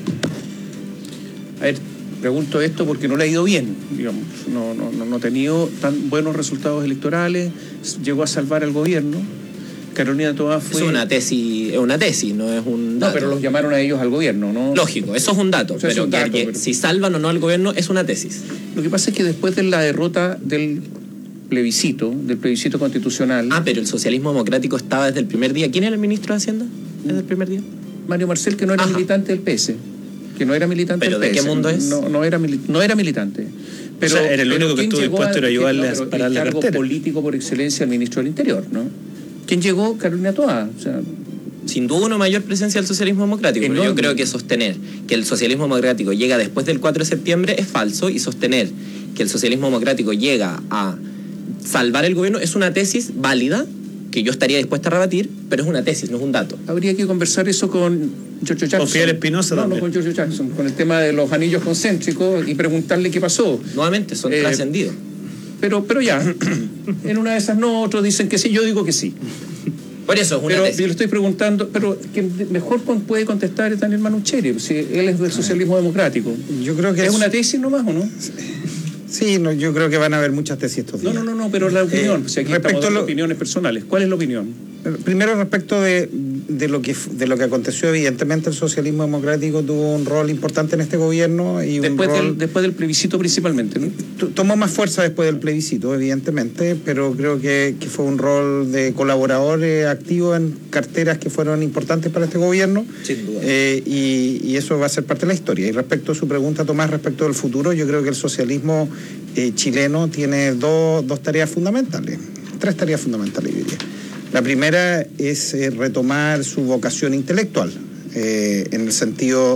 A ver, pregunto esto porque no le ha ido bien, digamos, no, no, no, no ha tenido tan buenos resultados electorales, llegó a salvar al gobierno. Carolina Toá fue... Es una tesis, es una tesis, no es un dato. No, pero los llamaron a ellos al gobierno, ¿no? Lógico, eso es un dato, o sea, pero, un dato que, pero si salvan o no al gobierno es una tesis. Lo que pasa es que después de la derrota del plebiscito, del plebiscito constitucional... Ah, pero el socialismo democrático estaba desde el primer día. ¿Quién era el ministro de Hacienda desde el primer día? Mario Marcel, que no era Ajá. militante del P S. Que no era militante ¿Pero del de P S. qué mundo es? No, no, era, mili- no era militante. Pero, o sea, era el pero único que estuvo dispuesto a ayudarle a parar la cartera. El cargo político por excelencia al ministro del Interior, ¿no? ¿Quién llegó? Carolina Toá. O sea, sin duda una mayor presencia del socialismo democrático, pero yo creo que sostener que el socialismo democrático llega después del cuatro de septiembre es falso, y sostener que el socialismo democrático llega a salvar el gobierno es una tesis válida que yo estaría dispuesta a rebatir, pero es una tesis, no es un dato. Habría que conversar eso con Giorgio Jackson. Con Fidel Espinosa no, también. No, con Giorgio Jackson, con el tema de los anillos concéntricos y preguntarle qué pasó. Nuevamente, son eh, trascendidos. Pero, pero ya, en una de esas no, otros dicen que sí, yo digo que sí. Por eso es una pero tesis. yo le estoy preguntando, pero quien mejor puede contestar es Daniel Manucheri, si él es del socialismo democrático. Yo creo que ¿Es es una tesis nomás o no? Sí, no, yo creo que van a haber muchas tesis estos días. No, no, no, no, pero la opinión, Eh, si aquí respecto estamos dando a lo- opiniones personales, ¿cuál es la opinión? Primero, respecto de de lo que de lo que aconteció, evidentemente el socialismo democrático tuvo un rol importante en este gobierno y después, un rol, del, después del plebiscito principalmente, ¿no? Tomó más fuerza después del plebiscito, evidentemente, pero creo que, que fue un rol de colaborador eh, activo en carteras que fueron importantes para este gobierno. Sin duda. Eh, y, y eso va a ser parte de la historia. Y respecto a su pregunta, Tomás, respecto del futuro, yo creo que el socialismo eh, chileno tiene dos, dos tareas fundamentales, tres tareas fundamentales, yo diría. La primera es eh, retomar su vocación intelectual, eh, en el sentido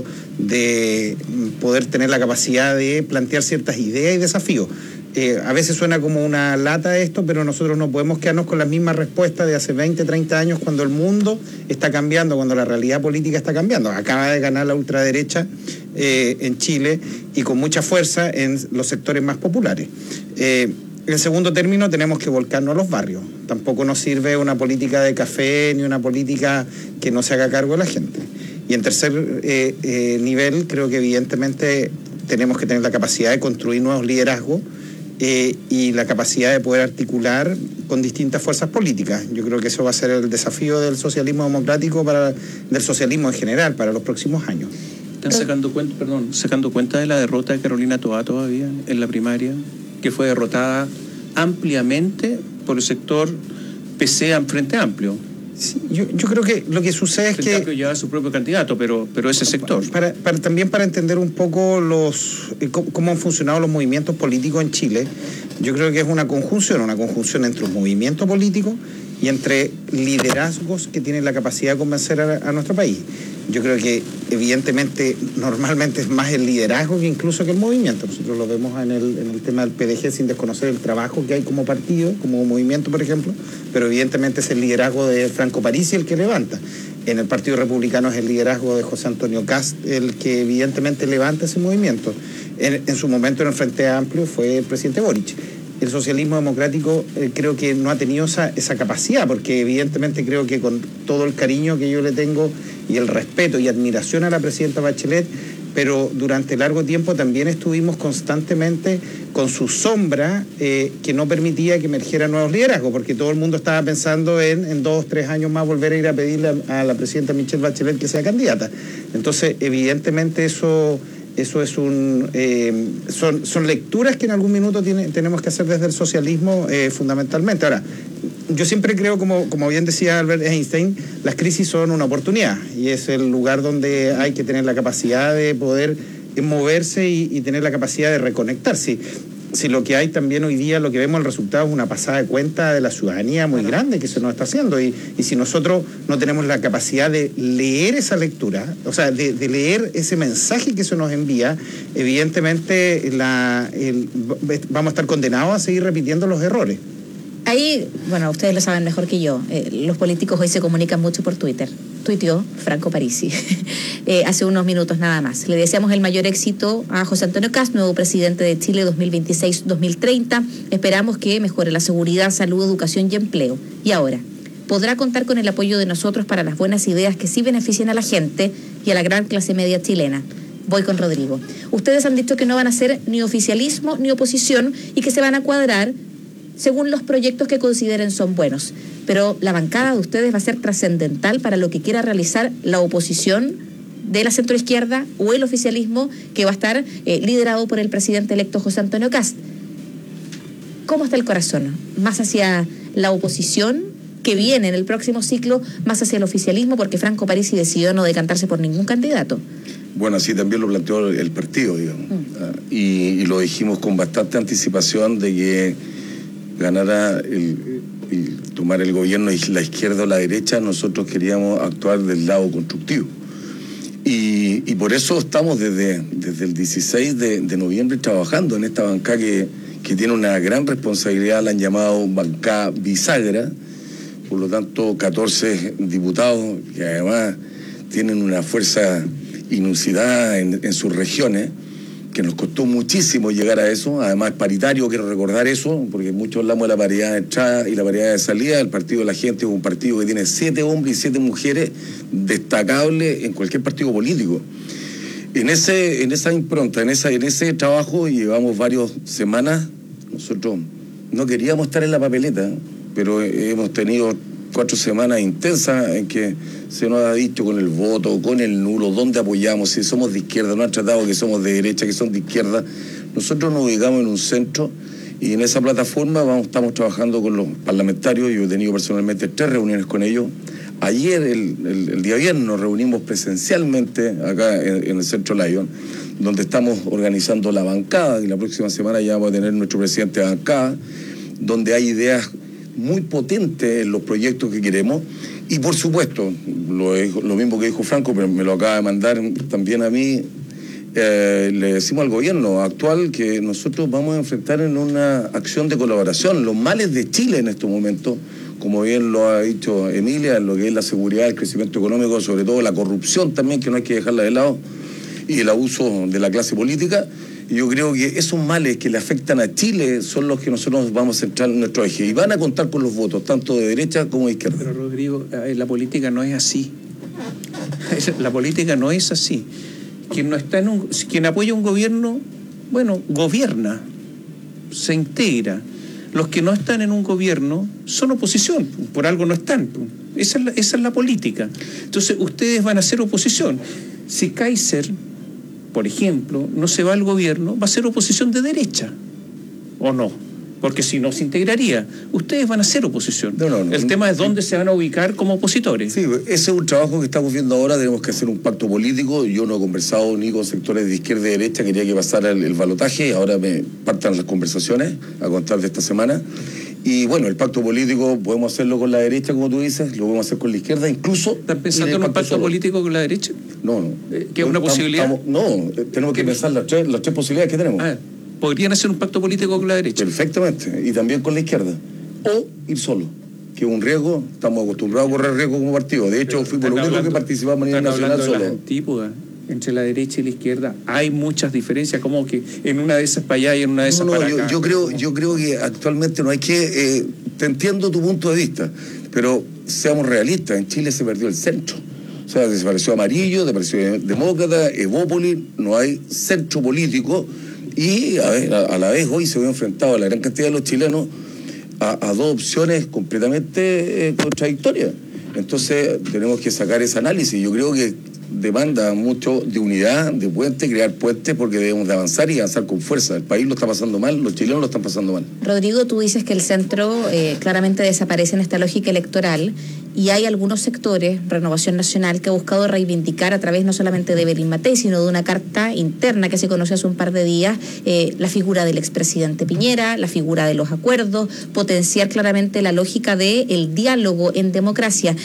de poder tener la capacidad de plantear ciertas ideas y desafíos. Eh, a veces suena como una lata esto, pero nosotros no podemos quedarnos con las mismas respuestas de hace veinte, treinta años, cuando el mundo está cambiando, cuando la realidad política está cambiando. Acaba de ganar la ultraderecha eh, en Chile y con mucha fuerza en los sectores más populares. Eh, En segundo término, tenemos que volcarnos a los barrios. Tampoco nos sirve una política de café ni una política que no se haga cargo de la gente. Y en tercer eh, eh, nivel, creo que evidentemente tenemos que tener la capacidad de construir nuevos liderazgos eh, y la capacidad de poder articular con distintas fuerzas políticas. Yo creo que eso va a ser el desafío del socialismo democrático, para, del socialismo en general, para los próximos años. ¿Están sacando cuenta, perdón, sacando cuenta de la derrota de Carolina Toá todavía en la primaria, que fue derrotada ampliamente por el sector P C Frente Amplio? Sí, yo, yo creo que lo que sucede es Frente que... Amplio lleva su propio candidato, pero, pero ese sector. Para, para, también para entender un poco los eh, cómo han funcionado los movimientos políticos en Chile, yo creo que es una conjunción, una conjunción entre un movimiento político y entre liderazgos que tienen la capacidad de convencer a, a nuestro país. Yo creo que evidentemente normalmente es más el liderazgo que incluso que el movimiento. Nosotros lo vemos en el, en el tema del P D G sin desconocer el trabajo que hay como partido, como movimiento, por ejemplo, pero evidentemente es el liderazgo de Franco Parisi el que levanta. En el Partido Republicano es el liderazgo de José Antonio Kast el que evidentemente levanta ese movimiento. En, en su momento en el Frente Amplio fue el presidente Boric. El socialismo democrático eh, creo que no ha tenido esa, esa capacidad, porque evidentemente creo que con todo el cariño que yo le tengo y el respeto y admiración a la presidenta Bachelet, pero durante largo tiempo también estuvimos constantemente con su sombra eh, que no permitía que emergieran nuevos liderazgos, porque todo el mundo estaba pensando en, en dos, tres años más volver a ir a pedirle a, a la presidenta Michelle Bachelet que sea candidata. Entonces, evidentemente eso... Eso es un eh, son, son lecturas que en algún minuto tiene, tenemos que hacer desde el socialismo eh, fundamentalmente. Ahora, yo siempre creo, como, como bien decía Albert Einstein, las crisis son una oportunidad y es el lugar donde hay que tener la capacidad de poder moverse y, y tener la capacidad de reconectarse. Si lo que hay también hoy día, lo que vemos el resultado es una pasada de cuenta de la ciudadanía muy grande que se nos está haciendo, y, y si nosotros no tenemos la capacidad de leer esa lectura, o sea, de, de leer ese mensaje que se nos envía, evidentemente la, el, vamos a estar condenados a seguir repitiendo los errores. Ahí, bueno, ustedes lo saben mejor que yo, eh, los políticos hoy se comunican mucho por Twitter. Tuiteó Franco Parisi eh, hace unos minutos nada más. Le deseamos el mayor éxito a José Antonio Kast, nuevo presidente de Chile dos mil veintiséis dos mil treinta. Esperamos que mejore la seguridad, salud, educación y empleo. Y ahora, podrá contar con el apoyo de nosotros para las buenas ideas que sí beneficien a la gente y a la gran clase media chilena. Voy con Rodrigo. Ustedes han dicho que no van a ser ni oficialismo ni oposición y que se van a cuadrar según los proyectos que consideren son buenos. Pero la bancada de ustedes va a ser trascendental para lo que quiera realizar la oposición de la centroizquierda o el oficialismo que va a estar eh, liderado por el presidente electo José Antonio Kast. ¿Cómo está el corazón? ¿Más hacia la oposición que viene en el próximo ciclo, más hacia el oficialismo, porque Franco Parisi decidió no decantarse por ningún candidato? Bueno, así también lo planteó el partido, digamos. Mm. Y, y lo dijimos con bastante anticipación de que ganara el, el tomar el gobierno la izquierda o la derecha. Nosotros queríamos actuar del lado constructivo. Y, y por eso estamos desde, desde el dieciséis de, de noviembre trabajando en esta bancada que, que tiene una gran responsabilidad. La han llamado bancada bisagra, por lo tanto catorce diputados que además tienen una fuerza inusitada en, en sus regiones, que nos costó muchísimo llegar a eso. Además es paritario, quiero recordar eso, porque muchos hablamos de la paridad de entrada y la paridad de salida. El Partido de la Gente es un partido que tiene siete hombres y siete mujeres destacables en cualquier partido político. En ese, en esa impronta, en, esa, en ese trabajo llevamos varias semanas. Nosotros no queríamos estar en la papeleta, pero hemos tenido cuatro semanas intensas en que se nos ha dicho con el voto, con el nulo, dónde apoyamos, si somos de izquierda, nos han tratado que somos de derecha, que son de izquierda. Nosotros nos ubicamos en un centro y en esa plataforma vamos, estamos trabajando con los parlamentarios. Yo he tenido personalmente tres reuniones con ellos. Ayer, el, el, el día viernes, nos reunimos presencialmente acá en, en el Centro Lyon, donde estamos organizando la bancada, y la próxima semana ya vamos a tener nuestro presidente de bancada, donde hay ideas muy potentes en los proyectos que queremos. Y por supuesto, lo, lo mismo que dijo Franco, pero me lo acaba de mandar también a mí, eh, le decimos al gobierno actual que nosotros vamos a enfrentar en una acción de colaboración los males de Chile en estos momentos, como bien lo ha dicho Emilia, en lo que es la seguridad, el crecimiento económico, sobre todo la corrupción también, que no hay que dejarla de lado, y el abuso de la clase política. Y yo creo que esos males que le afectan a Chile son los que nosotros vamos a centrar en nuestro eje. Y van a contar con los votos, tanto de derecha como de izquierda. Pero Rodrigo, la política no es así. La política no es así. Quien no está en un, quien apoya un gobierno, bueno, gobierna, se integra. Los que no están en un gobierno son oposición, por algo no están. Esa es la, esa es la política. Entonces, ustedes van a ser oposición. Si Kaiser, por ejemplo, no se va al gobierno, va a ser oposición de derecha, ¿o no? Porque si no se integraría, ustedes van a ser oposición. No, no, no. El tema es dónde se van a ubicar como opositores. Sí, ese es un trabajo que estamos viendo ahora. Tenemos que hacer un pacto político. Yo no he conversado ni con sectores de izquierda y derecha, quería que pasara el, el balotaje, ahora me partan las conversaciones a contar de esta semana. Y bueno, el pacto político podemos hacerlo con la derecha, como tú dices, lo podemos hacer con la izquierda, incluso... ¿Están pensando en un pacto solo. político con la derecha? No, no. Eh, ¿Que es una posibilidad? Estamos, no, tenemos que pensar las tres, las tres posibilidades que tenemos. Ah, ¿podrían hacer un pacto político con la derecha? Perfectamente, y también con la izquierda. O ir solo, que es un riesgo, estamos acostumbrados a correr riesgo como partido. De hecho, fuimos los únicos que participamos a nivel nacional solo. De las antípodas. Entre la derecha y la izquierda hay muchas diferencias, como que en una de esas para allá y en una de esas no, no, para yo, acá. Yo creo, yo creo que actualmente no hay que... Eh, te entiendo tu punto de vista, pero seamos realistas, en Chile se perdió el centro. O sea, desapareció Amarillo, desapareció Demócrata, Evópolis, no hay centro político y a, ver, a, a la vez hoy se ve enfrentado a la gran cantidad de los chilenos a, a dos opciones completamente eh, contradictorias. Entonces tenemos que sacar ese análisis. Yo creo que demanda mucho de unidad, de puente, crear puentes, porque debemos de avanzar y avanzar con fuerza. El país lo está pasando mal, los chilenos lo están pasando mal. Rodrigo, tú dices que el centro eh, claramente desaparece en esta lógica electoral y hay algunos sectores, Renovación Nacional, que ha buscado reivindicar a través no solamente de Belín Matei, sino de una carta interna que se conoció hace un par de días, eh, la figura del expresidente Piñera, la figura de los acuerdos, potenciar claramente la lógica del diálogo en democracia.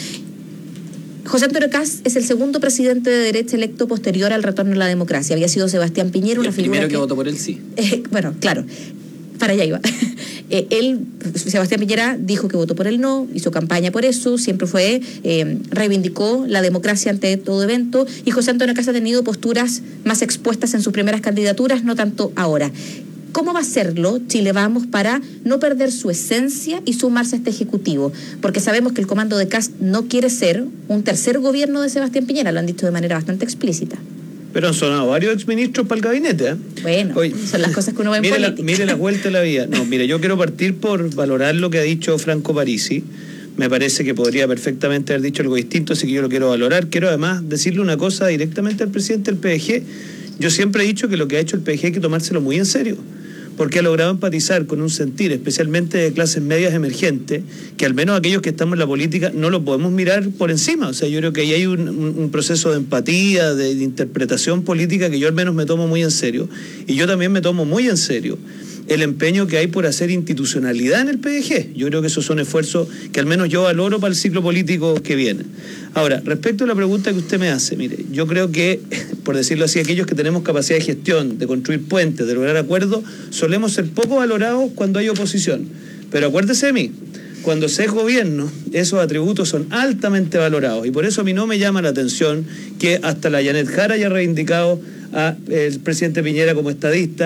José Antonio Kast es el segundo presidente de derecha electo posterior al retorno a la democracia. Había sido Sebastián Piñera, una el figura primero que, que votó por él, sí. Eh, bueno, claro, para allá iba. Eh, él, Sebastián Piñera, dijo que votó por él no, hizo campaña por eso, siempre fue, eh, reivindicó la democracia ante todo evento, y José Antonio Kast ha tenido posturas más expuestas en sus primeras candidaturas, no tanto ahora. ¿Cómo va a hacerlo Chile Vamos para no perder su esencia y sumarse a este Ejecutivo? Porque sabemos que el comando de Kast no quiere ser un tercer gobierno de Sebastián Piñera, lo han dicho de manera bastante explícita. Pero han sonado varios exministros para el gabinete, ¿eh? Bueno, Oye, son las cosas que uno ve en mire política. La, mire la vuelta de la vida. No, mire, yo quiero partir por valorar lo que ha dicho Franco Parisi. Me parece que podría perfectamente haber dicho algo distinto, así que yo lo quiero valorar. Quiero además decirle una cosa directamente al presidente del P D G. Yo siempre he dicho que lo que ha hecho el P D G hay que tomárselo muy en serio, porque ha logrado empatizar con un sentir, especialmente de clases medias emergentes, que al menos aquellos que estamos en la política no lo podemos mirar por encima. O sea, yo creo que ahí hay un, un, un proceso de empatía, de, de interpretación política que yo al menos me tomo muy en serio. Y yo también me tomo muy en serio el empeño que hay por hacer institucionalidad en el P D G. Yo creo que esos son esfuerzos que al menos yo valoro para el ciclo político que viene. Ahora, respecto a la pregunta que usted me hace, mire, yo creo que, por decirlo así, aquellos que tenemos capacidad de gestión, de construir puentes, de lograr acuerdos, solemos ser poco valorados cuando hay oposición. Pero acuérdese de mí, cuando se es gobierno, esos atributos son altamente valorados. Y por eso a mí no me llama la atención que hasta la Janet Jara haya reivindicado al presidente Piñera como estadista,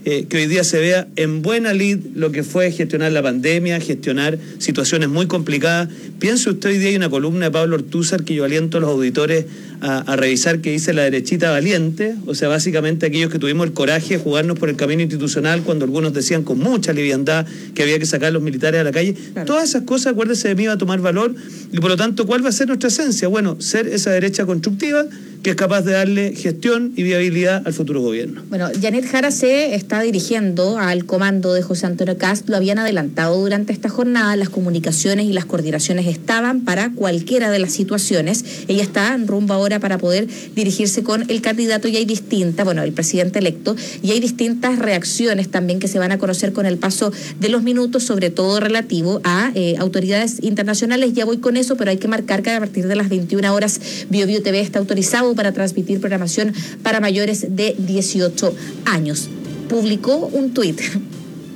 eh, que hoy día se vea en buena lid lo que fue gestionar la pandemia, gestionar situaciones muy complicadas. Piense usted, hoy día hay una columna de Pablo Ortúzar que yo aliento a los auditores a, a revisar, que dice la derechita valiente, o sea, básicamente aquellos que tuvimos el coraje de jugarnos por el camino institucional cuando algunos decían con mucha liviandad que había que sacar a los militares a la calle. Claro. Todas esas cosas, acuérdese de mí, va a tomar valor y por lo tanto, ¿cuál va a ser nuestra esencia? Bueno, ser esa derecha constructiva que es capaz de darle gestión y viabilidad al futuro gobierno. Bueno, Janet Jara se está dirigiendo al comando de José Antonio Kast, lo habían adelantado durante esta jornada, las comunicaciones y las coordinaciones estaban para cualquiera de las situaciones. Ella está en rumbo ahora para poder dirigirse con el candidato y hay distintas, bueno, el presidente electo, y hay distintas reacciones también que se van a conocer con el paso de los minutos, sobre todo relativo a eh, autoridades internacionales. Ya voy con eso, pero hay que marcar que a partir de las veintiuna horas Bio Bio T V está autorizado para transmitir programación para mayores de dieciocho años. Publicó un tuit